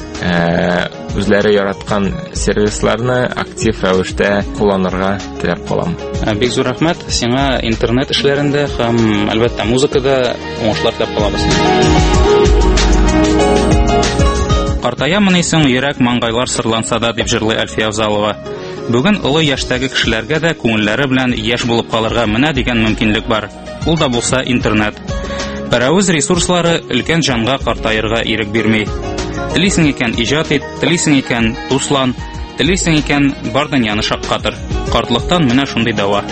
үзләре яраткан сервисларны актив рәвештә кулланырга теләп калам. Бик зур рәхмәт сиңа интернет эшләрендә һәм әлбәттә музыкада уңышлар теләп калабыз. Картаямын исең, йөрәк маңгайлар сырланса да дип җырлый Әлфия Авзалова. Бүген олы яшьтәге кешеләргә дә күңелләре белән яшь булып калырга менә дигән мөмкинлек бар. Ул да булса интернет. Берәүз ресурслары өлкән җанга картаерга ирек бирми. Телисең икән иҗат ит, телисең икән туслан, телисең икән бар дөньяны шаккатыр. Картлыктан менә шундый дава.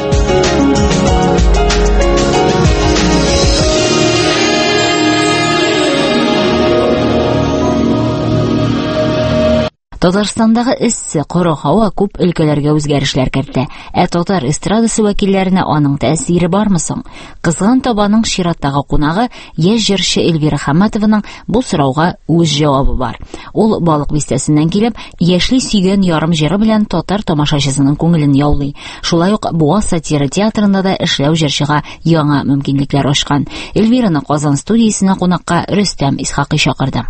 Татарстандагы эссе, коры һава күп өлкәләргә үзгәрешләр кертә. Татар эстрадасы вәкилләренә аның тәэсире бармы соң? Кызган табаның чираттагы кунагы яшь җырчы Эльвира Хамматованың бу сорауга үз җавабы бар. Ул балык бистәсеннән килеп, яшьли сөйгән ярым җыры белән татар тамашачысының күңелен яулый. Шулай ук Буа сатира театрында да эшләү җырчыга яңа мөмкинлекләр ачкан. Эльвираны Казан студиясенә кунакка Рөстәм Исхакый чакырды.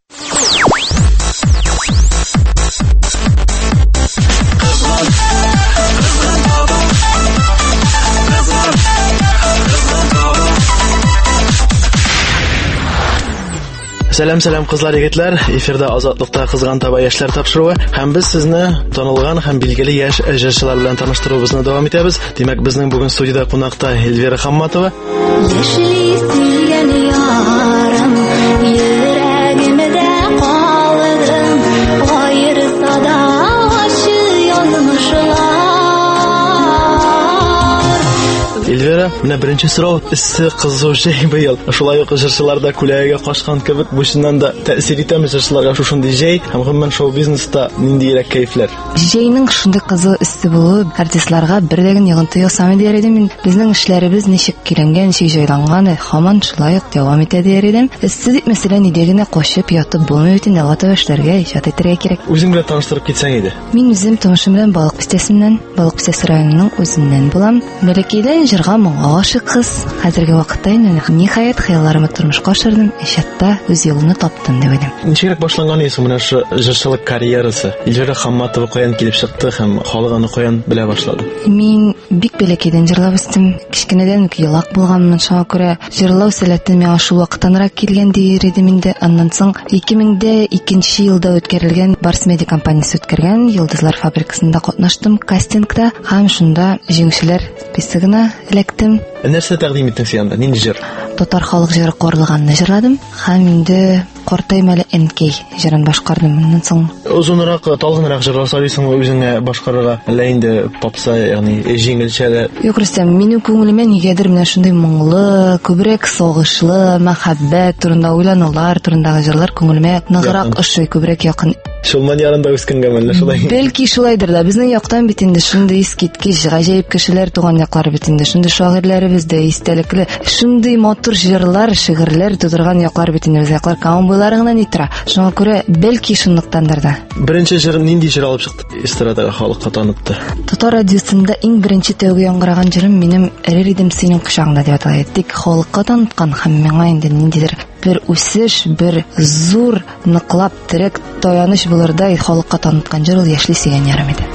Сәлам кызлар, егетләр. Эфирда Азатлыкта кызган таба яшьләр тапшыруы һәм без сезне танылган һәм билгеле яшь җырчылар белән таныштыруыбызны дәвам итәбез. Димәк, безнең бүген студияда кунакта Эльвира Хамматова. Яшьли сөйгән ярым, йөрәгемдә калдым, аерса да ачы язмышлар. Эльвира, менә беренче сорау, эссе кызу җәй быел. Шулай ук җырчыларда күләгәгә кашкан кебек, бу чыннан да тәэсир итәме җырчыларга шушындый җәй һәм гомумән шоу-бизнеста ниндирәк кайфлар? Җәйнең шундый кызу эссе булуы артистларга бердәген йогынты ясамый дияр идем мин. Безнең эшләребез ничек киләнгән, ничек җайланган, һаман шулай ук дәвам итә дияр идем. Эссе дип мәсәлән нидә генә качып ятып булмый бит инде, ата эшләргә иҗат итәргә кирәк. Үзең белән таныштырып китсәң иде. Мин үзем тумышым белән балык бистәсеннән, балык бистәсе районының үзеннән булам. Бәләкәйдән җырга моңа гашык кыз. Хәзерге вакытта инде ниһаять хыялларымны тормышка ашырдым, иҗатта үз юлын таптым дип уйлыйм. Ничек башланган исә менә шу җырчылык карьерасы? Эльвира Хамматова каян килеп чыкты һәм халык аны каян белә башлады? Мин бик бәләкәйдән җырлап үстем. Кичкенәдән үк елак булганмын, шуңа күрә җырлау сәләте миңа шул вакыттанрак килгән дияр идем инде. Аннан соң 2002 елда үткәрелгән Барс Медиа компаниясе үткәргән Йолдызлар фабрикасында катнаштым кастингта һәм шунда җиңүчеләр списогына эләктем. Нәрсә тәкъдим иттең син анда? Нинди җыр? Татар халык җыры карлыганны җырладым һәм инде Картайм әле Энкей җырын башкардым. Моннан соң узынрак, талгынрак җырлар сөйлисең үзеңә башкарырга, әллә инде попса, ягъни җиңелчә? Юк, Рөстәм, минем күңелемә нигәдер менә шундый моңлы, күбрәк сагышлы, мәхәббәт турында уйланулар турындагы җырлар күңелемә ныграк ошый, күбрәк якын. Шул маньярында үскәнгә мәллә шулай. Бәлки шулайдыр да. Безнең яктан бит инде шундый искиткеч, гаҗәеп кешеләр туган яклар бит инде. Шундый шагыйрьләребез дә истәлекле, шундый матур җырлар, шигырьләр тудырган яклар бит инде. Без яклар комбойлары гына нитра. Шуңа күрә бәлки шунлыктандыр да. Беренче җыр нинди җыр алып чыкты? Эстрадага халыкка танытты. Татар радиосында иң беренче тәүге яңгыраган җырым минем «Эрер идем синең кочагыңда» дип атала. Тик халыкка таныткан һәм миңа инде ниндидер бер үсеш, бер зур ныклап терәк таяныч булырдай халыкка таныткан җыр ул яшьли сөйгән ярым иде.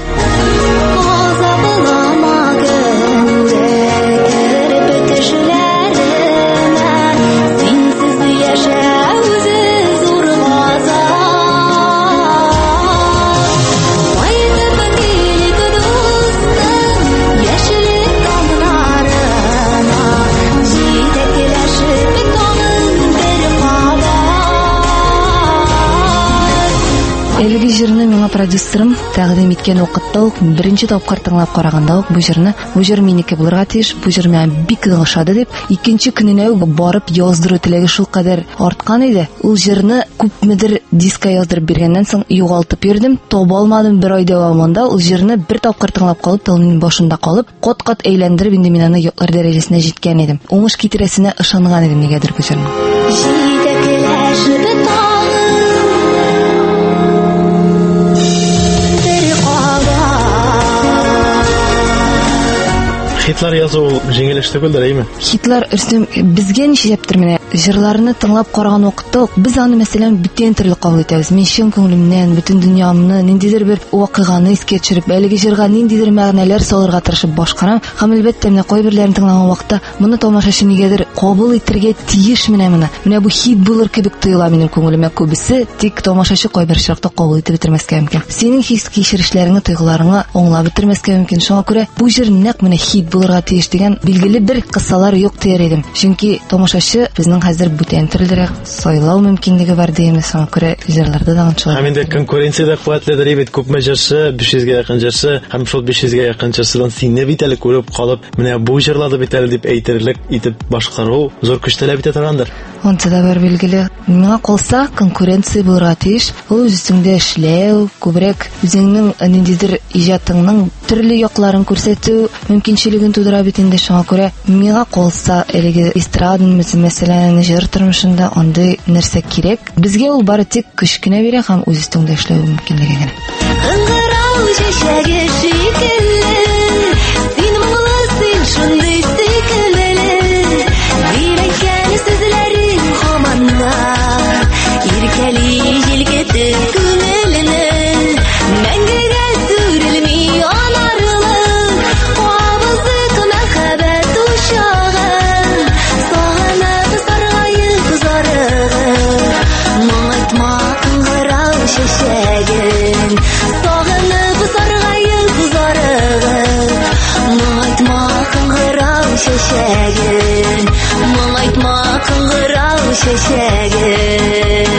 Әлеге җырны миңа продюсерым тәкъдим иткән вакытта ук беренче тапкыр тыңлап караганда ук бу җыр минеке булырга тиеш, бу җыр миңа бик ошады дип, икенче көненә үк барып яздыру теләге шул кадәр арткан иде. Ул җырны күпмедер диска яздырып биргәннән соң югалтып йөрдем, таба алмадым бер ай дәвамында. Ул җырны бер тапкыр тыңлап калып, тылның башында калып, кат-кат әйләндереп инде мин аны ятлар дәрәҗәсенә җиткән идем. Уңыш китерәсенә ышанган идем нигәдер бу җырның. Хитлар язу җиңел эш түгел дә, әйме? Хитлар Рөстәм безгә ничәптер менә җырларны тыңлап караган вакытта без аны мәсәлән бүтән төрле кабул итәбез. Мин чын күңелемнән, бүтән дөньямны, ниндидер бер вакыйганы искә төшереп, әлеге җырга ниндидер мәгънәләр салырга тырышып башкарам. Һәм әлбәттә менә кайберләрен тыңлаган вакытта моны тамашачы нигәдер кабул итәргә тиеш менә бу хит булыр кебек тоела минем күңелемә. Күбесе тик тамашачы кайбер чакта кабул итеп бетермәскә мөмкин. Синең хис кичерешләреңне, тойгыларыңны аңлап бетермәскә мөмкин. Шуңа күрә бу җыр нәкъ менә хит булырга тиеш дигән билгеле бер кысалар юк дияр идем. Чөнки тамашачы безнең Җырларның хәзер бүтән төрлерәк сайлау мөмкинлеге бар димез, аңа күрә җырларда да аңчылар. Һәм инде конкуренция да куәтледер бит, күпме җырчы, 500-гә якын җырчы, һәм шул 500-гә якын җырчыдан сине бит әле күреп калып, менә бу җырлады бит әле дип әйтерлек итеп башкару зур көч таләп итә торгандыр. Онда да бар билгеле. Миңа калса, конкуренция булырга тиеш. Ул үзеңдә эшләү, күбрәк үзеңнең ниндидер иҗатыңның төрле якларын күрсәтү мөмкинчелеген тудыра бит инде. Шуңа күрә миңа калса, әлеге эстрада мәсьәләне җыр тормышында андый нәрсә кирәк. Безгә ул бары тик көч кенә бирә һәм үз өстеңдә эшләү мөмкинлеге генә. Ыңгырау чәчәге шикелле, син моңлысың шундый сөйкелле, бирәкән сүзләрең һаманна, иркәли җилкәтте күңелне, мәңгегә сүрелми анарлык, кабызык мәхәббәт учагы, сагынып саргаеп зарыгы, моңайтма ыңгырау чәчәген, сагынып саргаеп зарыгы, моңайтма ыңгырау чәчәген, моңайтма ыңгырау чәчәген.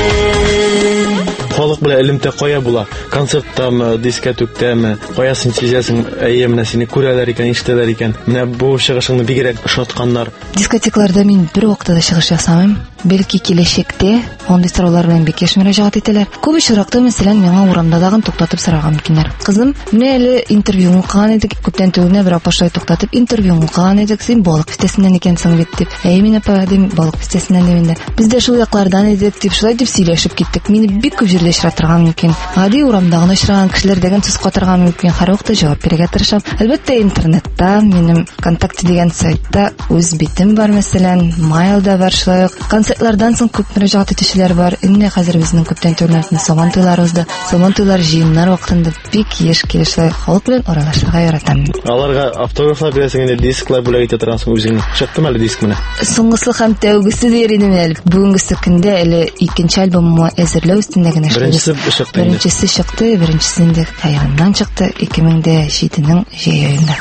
Халык белән элемтә кая була? Концерттамы, дискотектәме? Каясын сизәсең, әйе, менә сине күрәләр икән, ишетәләр икән. Менә бу чыгышыңны бигрәк ошатканнар. Дискотекларда мин бер вакытта чыгыш ясамыйм. Бәлки киләчәктә андый сораулар белән бик яшь мөрәҗәгать итәләр. Күп очракта, мәсәлән, миңа урамда дагын туктатып сораган микәннәр. Кызым, менә әле интервью кылган идек, күптән түгел бер апашай туктатып интервью кылган идек, син балык фестесеннән икәнсең бит дип. Әйе, мин апа дим, балык фестесеннән дип инде. Без дә шул яклардан идек дип, шулай дип сөйләшеп киттек. Мине бик күп җирдә очратырган мөмкин. Гади урамда гына очраган кешеләр дигән сүз катырган мөмкин. Һәр вакытта җавап бирергә тырышам. Әлбәттә, интернетта, минем ВКонтакте дигән сайтта үз битем бар, мәсәлән, Mailда бар, шулай ук концертлардан соң күп мөрәҗәгать итүчеләр бар. Инде хәзер безнең күптән түгел Сабан туйларыбызда, Сабан туйлар җыеннар вакытында бик еш килешләр, халык белән аралашырга яратам. Аларга автографлар бирәсең, инде дисклар бүләк итә торасың үзеңне. Чыктымы әле диск менә? Соңгысы һәм тәүгесе дияр идем әле. Бүгенге көндә әле икенче альбомымны әзерләү өстендә генә эшләдем. Беренчесе чыкты, беренчесендә хәйраннан чыкты 2007 җәй аенда.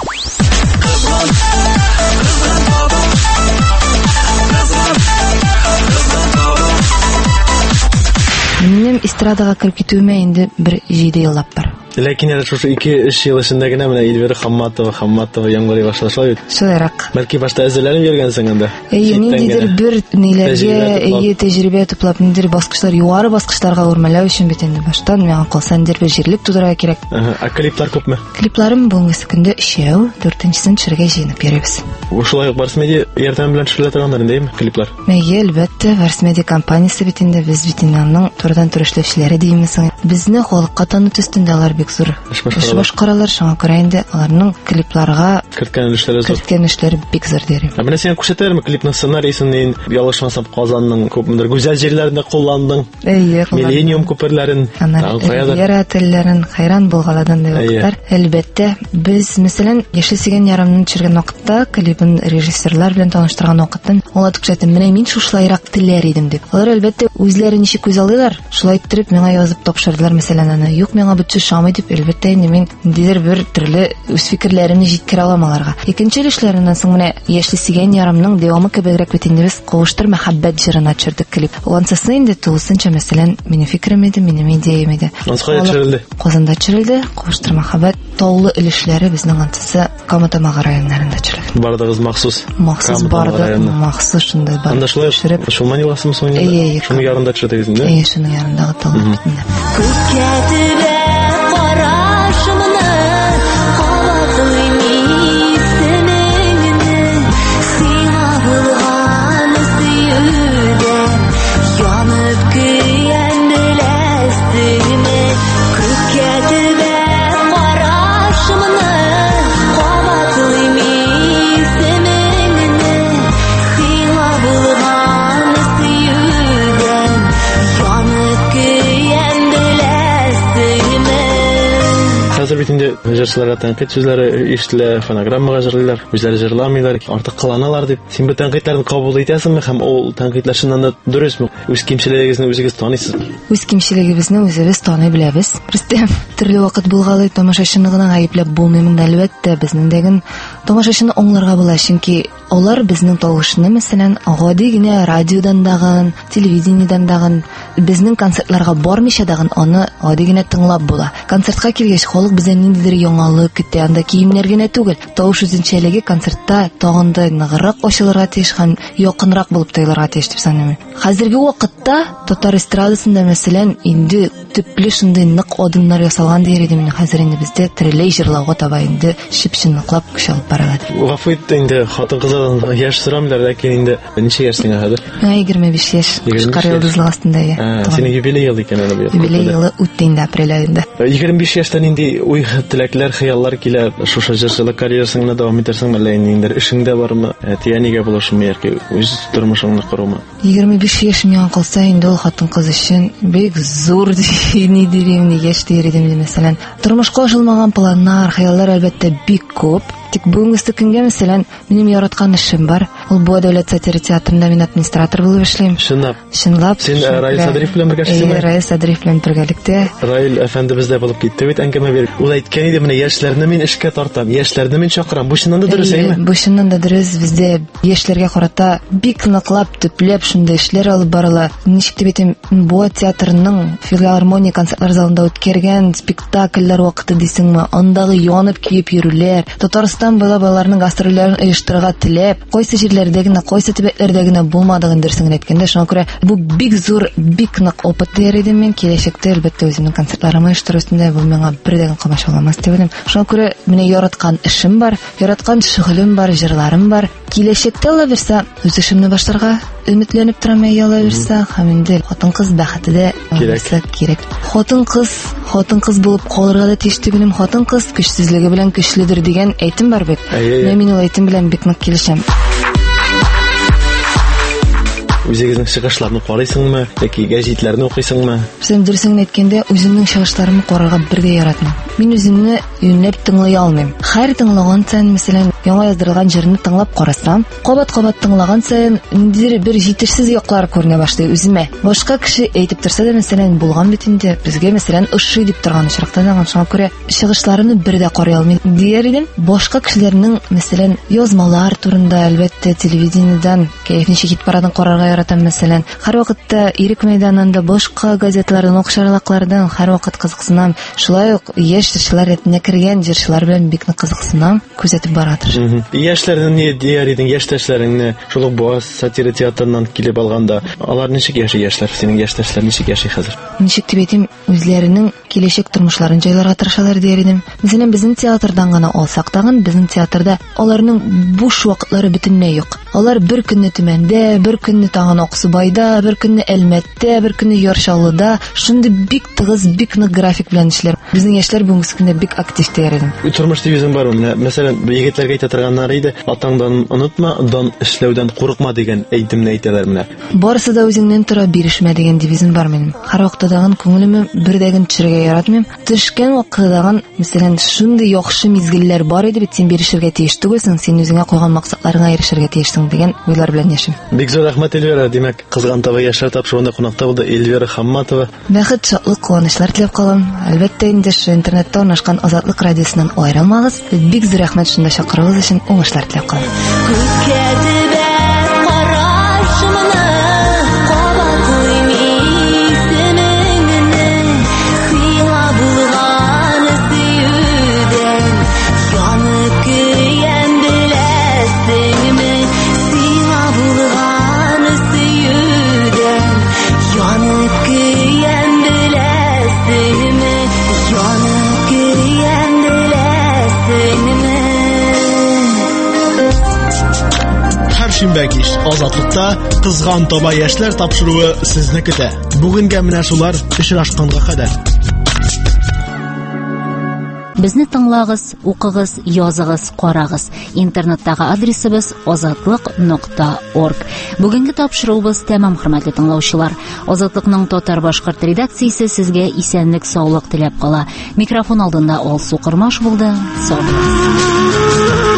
Минем эстрадага кирип китүемә инде бер 7 еллап бар. Ләкин әле шушы 2-3 ел эчендә генә менә Эльвира Хамматова яңгырый башлады. Шулайрак. Бәлки башта әзерләнеп йөргәнсең инде. Ниндидер бер ниләргә тәҗрибә туплап, ниндидер баскычлар, югары баскычларга үрмәләү өчен бит инде баштан миңа калса ниндидер бер җирлек тудырга кирәк. Клиплар күпме? Клипларым бүгенге көндә 3, 4-нчесен төшерергә җыенып йөрибез. Шулай ук Барсмедиа ярдәм белән төшерелә торганнар инде, клиплар. Мәгә әлбәттә Барсмедиа компаниясе бит инде без бит аның турыдан туры эшләүчеләре димесең. Безне халыкка таныту өстендә алар бик зур эш башкаралар, шуңа күрә инде аларның клипларга керткән эшләре бик зур дияр. Менә син күрсәтәләрме клипның сценарийсын, ялгышмасам Казанның күпмедер гүзәл җирләрендә кулландың. Миллениум күперләрен, Яра телләрен хайран булгаладан дип вакытлар. Әлбәттә, без мәсәлән Яшел Сигән ярымны төшергән вакытта клипын режиссерлар белән таныштырган вакыттан алар күрсәтте, менә мин шушлайрак телләр идем дип. Алар әлбәттә үзләре ничек күз алдылар, шулай иттереп миңа язып тапшырдылар мәсәлән аны. Юк, миңа бу төшәмәй дип әлбәттә инде мин ниндидер бер төрле үз фикерләремне җиткерә алам аларга. Икенче эшләреннән соң менә Яшел Сигән ярымның дәвамы кебегрәк бит инде без Кавыштыр мәхәббәт җырына төшердек клип. Ансысы инде тулысынча мәсәлән минем фикерем иде, минем идеям иде. Казанда төшерелде. Кавыштыр мәхәббәт таулы өлешләре безнең ансысы Каматамага районнарында төшерелде. Бардыгыз махсус. Махсус барды, махсус шунда бар. Анда шулай шулман юласым соңында. Шуның ярында төшердегез инде. Шуның ярында таулы битендә. Күккә төбәп карашымны, кабатлыйм исемеңне, сиңа булган сөюдә, янып көйгән беләсеңме? Күккә төбәп карашымны, кабатлыйм исемеңне, сиңа булган сөюдә, янып көйгән беләсеңме? бит инде җырчыларга тәнкыйть сүзләре ишетелә, фонограммага җырлыйлар, үзләре җырламыйлар, артык кыланалар дип. Син бу тәнкыйтьләрне кабул итәсеңме һәм ул тәнкыйтьләр чыннан да дөресме? Үз кимчелегегезне үзегез таныйсызмы? Үз кимчелегебезне үзебез таный беләбез. Рөстәм, төрле вакыт булгалы тамашачыны гына гаепләп булмыймын, әлбәттә, безнең тамашачыны аңларга була, чөнки алар безнең тавышны, мәсәлән, гади генә радиодан дагын, телевидениедән дагын, безнең концертларга бармыйча дагын аны гади генә тыңлап була. Концертка килгәч, халык бездән ниндидер яңалык көтә, анда киемнәр генә түгел, тавыш үзенчәлеге концертта тагын да ныграк ачылырга тиеш һәм якынрак булып тоелырга тиеш дип саныйм. Хәзерге вакытта татар эстрадасында, мәсәлән, инде төпле шундый нык адымнар ясалган дияр иде. Менә хәзер инде бездә терелей җырлауга таба инде шипшынлыклап көч алып баралар. Гафу ит, инде хатын-кыздан яшь сорамыйлар, ләкин инде ничә яшьсең хәзер? 25 яшь. Кышкар йолдызлык астында я. Синең юбилей елы икән әле бу. Юбилей елы үтте инде апрель айында. 25 яшьтән инде уй теләкләр, хыяллар килә. Шушы җырчылык карьерасыңны дәвам итәрсең, әллә инде эшеңдә бармы? Тиянигә булышмы яки үз тормышыңны корумы? 25 яшь миңа калса инде ул хатын-кыз өчен бик зур ни дирем, ни яшь дирем, мәсәлән. Тормышка ашылмаган планнар, хыяллар әлбәттә бик күп. Тик бүгенге көнгә, мәсәлән, минем яраткан эшем бар. Ул бу дәүләт сатира театрында мин администратор булып эшлим. Чынлап. Син Раил Садриев белән бергә эшлисеңме? Раил Садриев белән бергәлектә. Раил әфәнде бездә булып китте бит, әңгәмә биреп. Ул әйткән иде, менә яшьләрне мин эшкә тартам, яшьләрне мин чакырам. Бу чыннан да дөрес әйме? Бу чыннан да дөрес. Бездә яшьләргә карата бик ныклап, төпләп шундый эшләр алып барыла. Ничек дип әйтим, бу театрның филармония концертлар залында үткәргән спектакльләр вакыты дисеңме, андагы янып киеп йөрүләр, Татарстан балаларының гастрольләрен оештырырга теләп, кайсы җирләрдә генә, кайсы төбәкләрдә генә булмадыгын дөресен әйткәндә, шуңа күрә бу бик зур, бик нык опыт дияр идем мин. Киләчәктә әлбәттә үземнең концертларымны оештыру өстендә бу миңа бердән камашаламас дип уйлыйм. Шуңа күрә менә яраткан эшем бар, яраткан шөгылем бар, җырларым бар. Киләчәктә ала бирсә, үз эшемне башларга өметләнеп торам, яла бирсә, һәм инде хатын-кыз бәхете дә кирәк. Хатын-кыз булып калырга да тиеш дип уйлыйм. Хатын-кыз көчсезлеге белән көчледер дигән әйтем бар бит. Мин ул әйтем белән бик нык килешәм. Үзегезнең чыгышларны карыйсыңмы, яки гәҗитләрне укыйсыңмы? Сен дөресен әйткәндә, үземнең чыгышларымны карарга бер дә яратмыйм. Мин үземне юнәп тыңлый алмыйм. Һәр тыңлаган саен, мәсәлән, яңа яздырылган җырны тыңлап карасам, кабат-кабат тыңлаган саен ниндидер бер җитешсез яклар күренә башлый үземә. Башка кеше әйтеп торса да, мәсәлән, булган бит инде, безгә мәсәлән, ошый дип торган очракта да, шуңа күрә чыгышларны бер дә карый алмыйм. Дияр идем, башка кешеләрнең, мәсәлән, язмалар турында, әлбәттә, телевидениедән кәефне чигит парадан карарга яратам, мәсәлән. Һәр вакытта Ирек мәйданында башка газеталардан, охшарлыклардан һәр вакыт кызыксынам. Шулай ук яшь җырчылар рәтенә кергән җырчылар белән бик нык кызыксынам, күзәтеп бара торам. Яшьләрне ни дияр идең, яшьтәшләреңне, шул Буаз сатира театрыннан килеп алганда, алар ничек яши яшьләр, синең яшьтәшләр ничек яши хәзер? Ничек дип әйтим, үзләренең киләчәк тормышларын җайларга тырышалар дияр идем. Мәсәлән, безнең театрдан гына алсак тагын, безнең театрда аларның буш вакытлары бөтенләй юк. Алар бер көнне Төмәндә, бер көнне тагын Аксубайда, бер көнне Әлмәттә, бер көнне Яршалыда, шундый бик тыгыз, бик нык график белән эшләр. Безнең яшьләр бүгенге көндә бик актив дияр идем. Тормыш дивизион бармы? Мәсәлән, егетләргә әйтә торганнар иде, атаңдан онытма, дан эшләүдән курыкма дигән әйтемне әйтәләр менә. Барысы да үзеңнән тора, бирешмә дигән дивизион бар минем. Һәр вакытдагы күңелемне бердәген төшерергә яратмыйм. Төшкән вакытдагы, мәсәлән, шундый яхшы мизгелләр бар иде бит, син бирешергә тиеш түгелсең, син үзеңә куйган максатларыңа ирешергә тиешсең дигән уйлар белән яшим. Бик зур рәхмәт, Эльвира. Димәк, Кызган таба яшьләр тапшыруында кунакта булды Эльвира Хамматова. Бәхет, шатлык, куанычлар теләп калам. Әлбәттә, инде шу интернетта урнашкан Азатлык радиосыннан аерылмагыз. Бик зур рәхмәт шунда чакыруыгыз өчен, уңышлар теләп калам. Шимбә кич Азатлыкта Кызган таба яшьләр тапшыруы сезне көтә. Бүгенгә менә шулар, очрашканга кадәр. Безне тыңлагыз, укыгыз, языгыз, карагыз. Интернеттагы адресыбыз azatlык.org. Бүгенге тапшыруыбыз тәмам, хөрмәтле тыңлаучылар. Азатлыкның татар-башкорт редакциясе сезгә исәнлек, саулык теләп кала. Микрофон алдында Алсу Кырмаш булды. Сау булыгыз.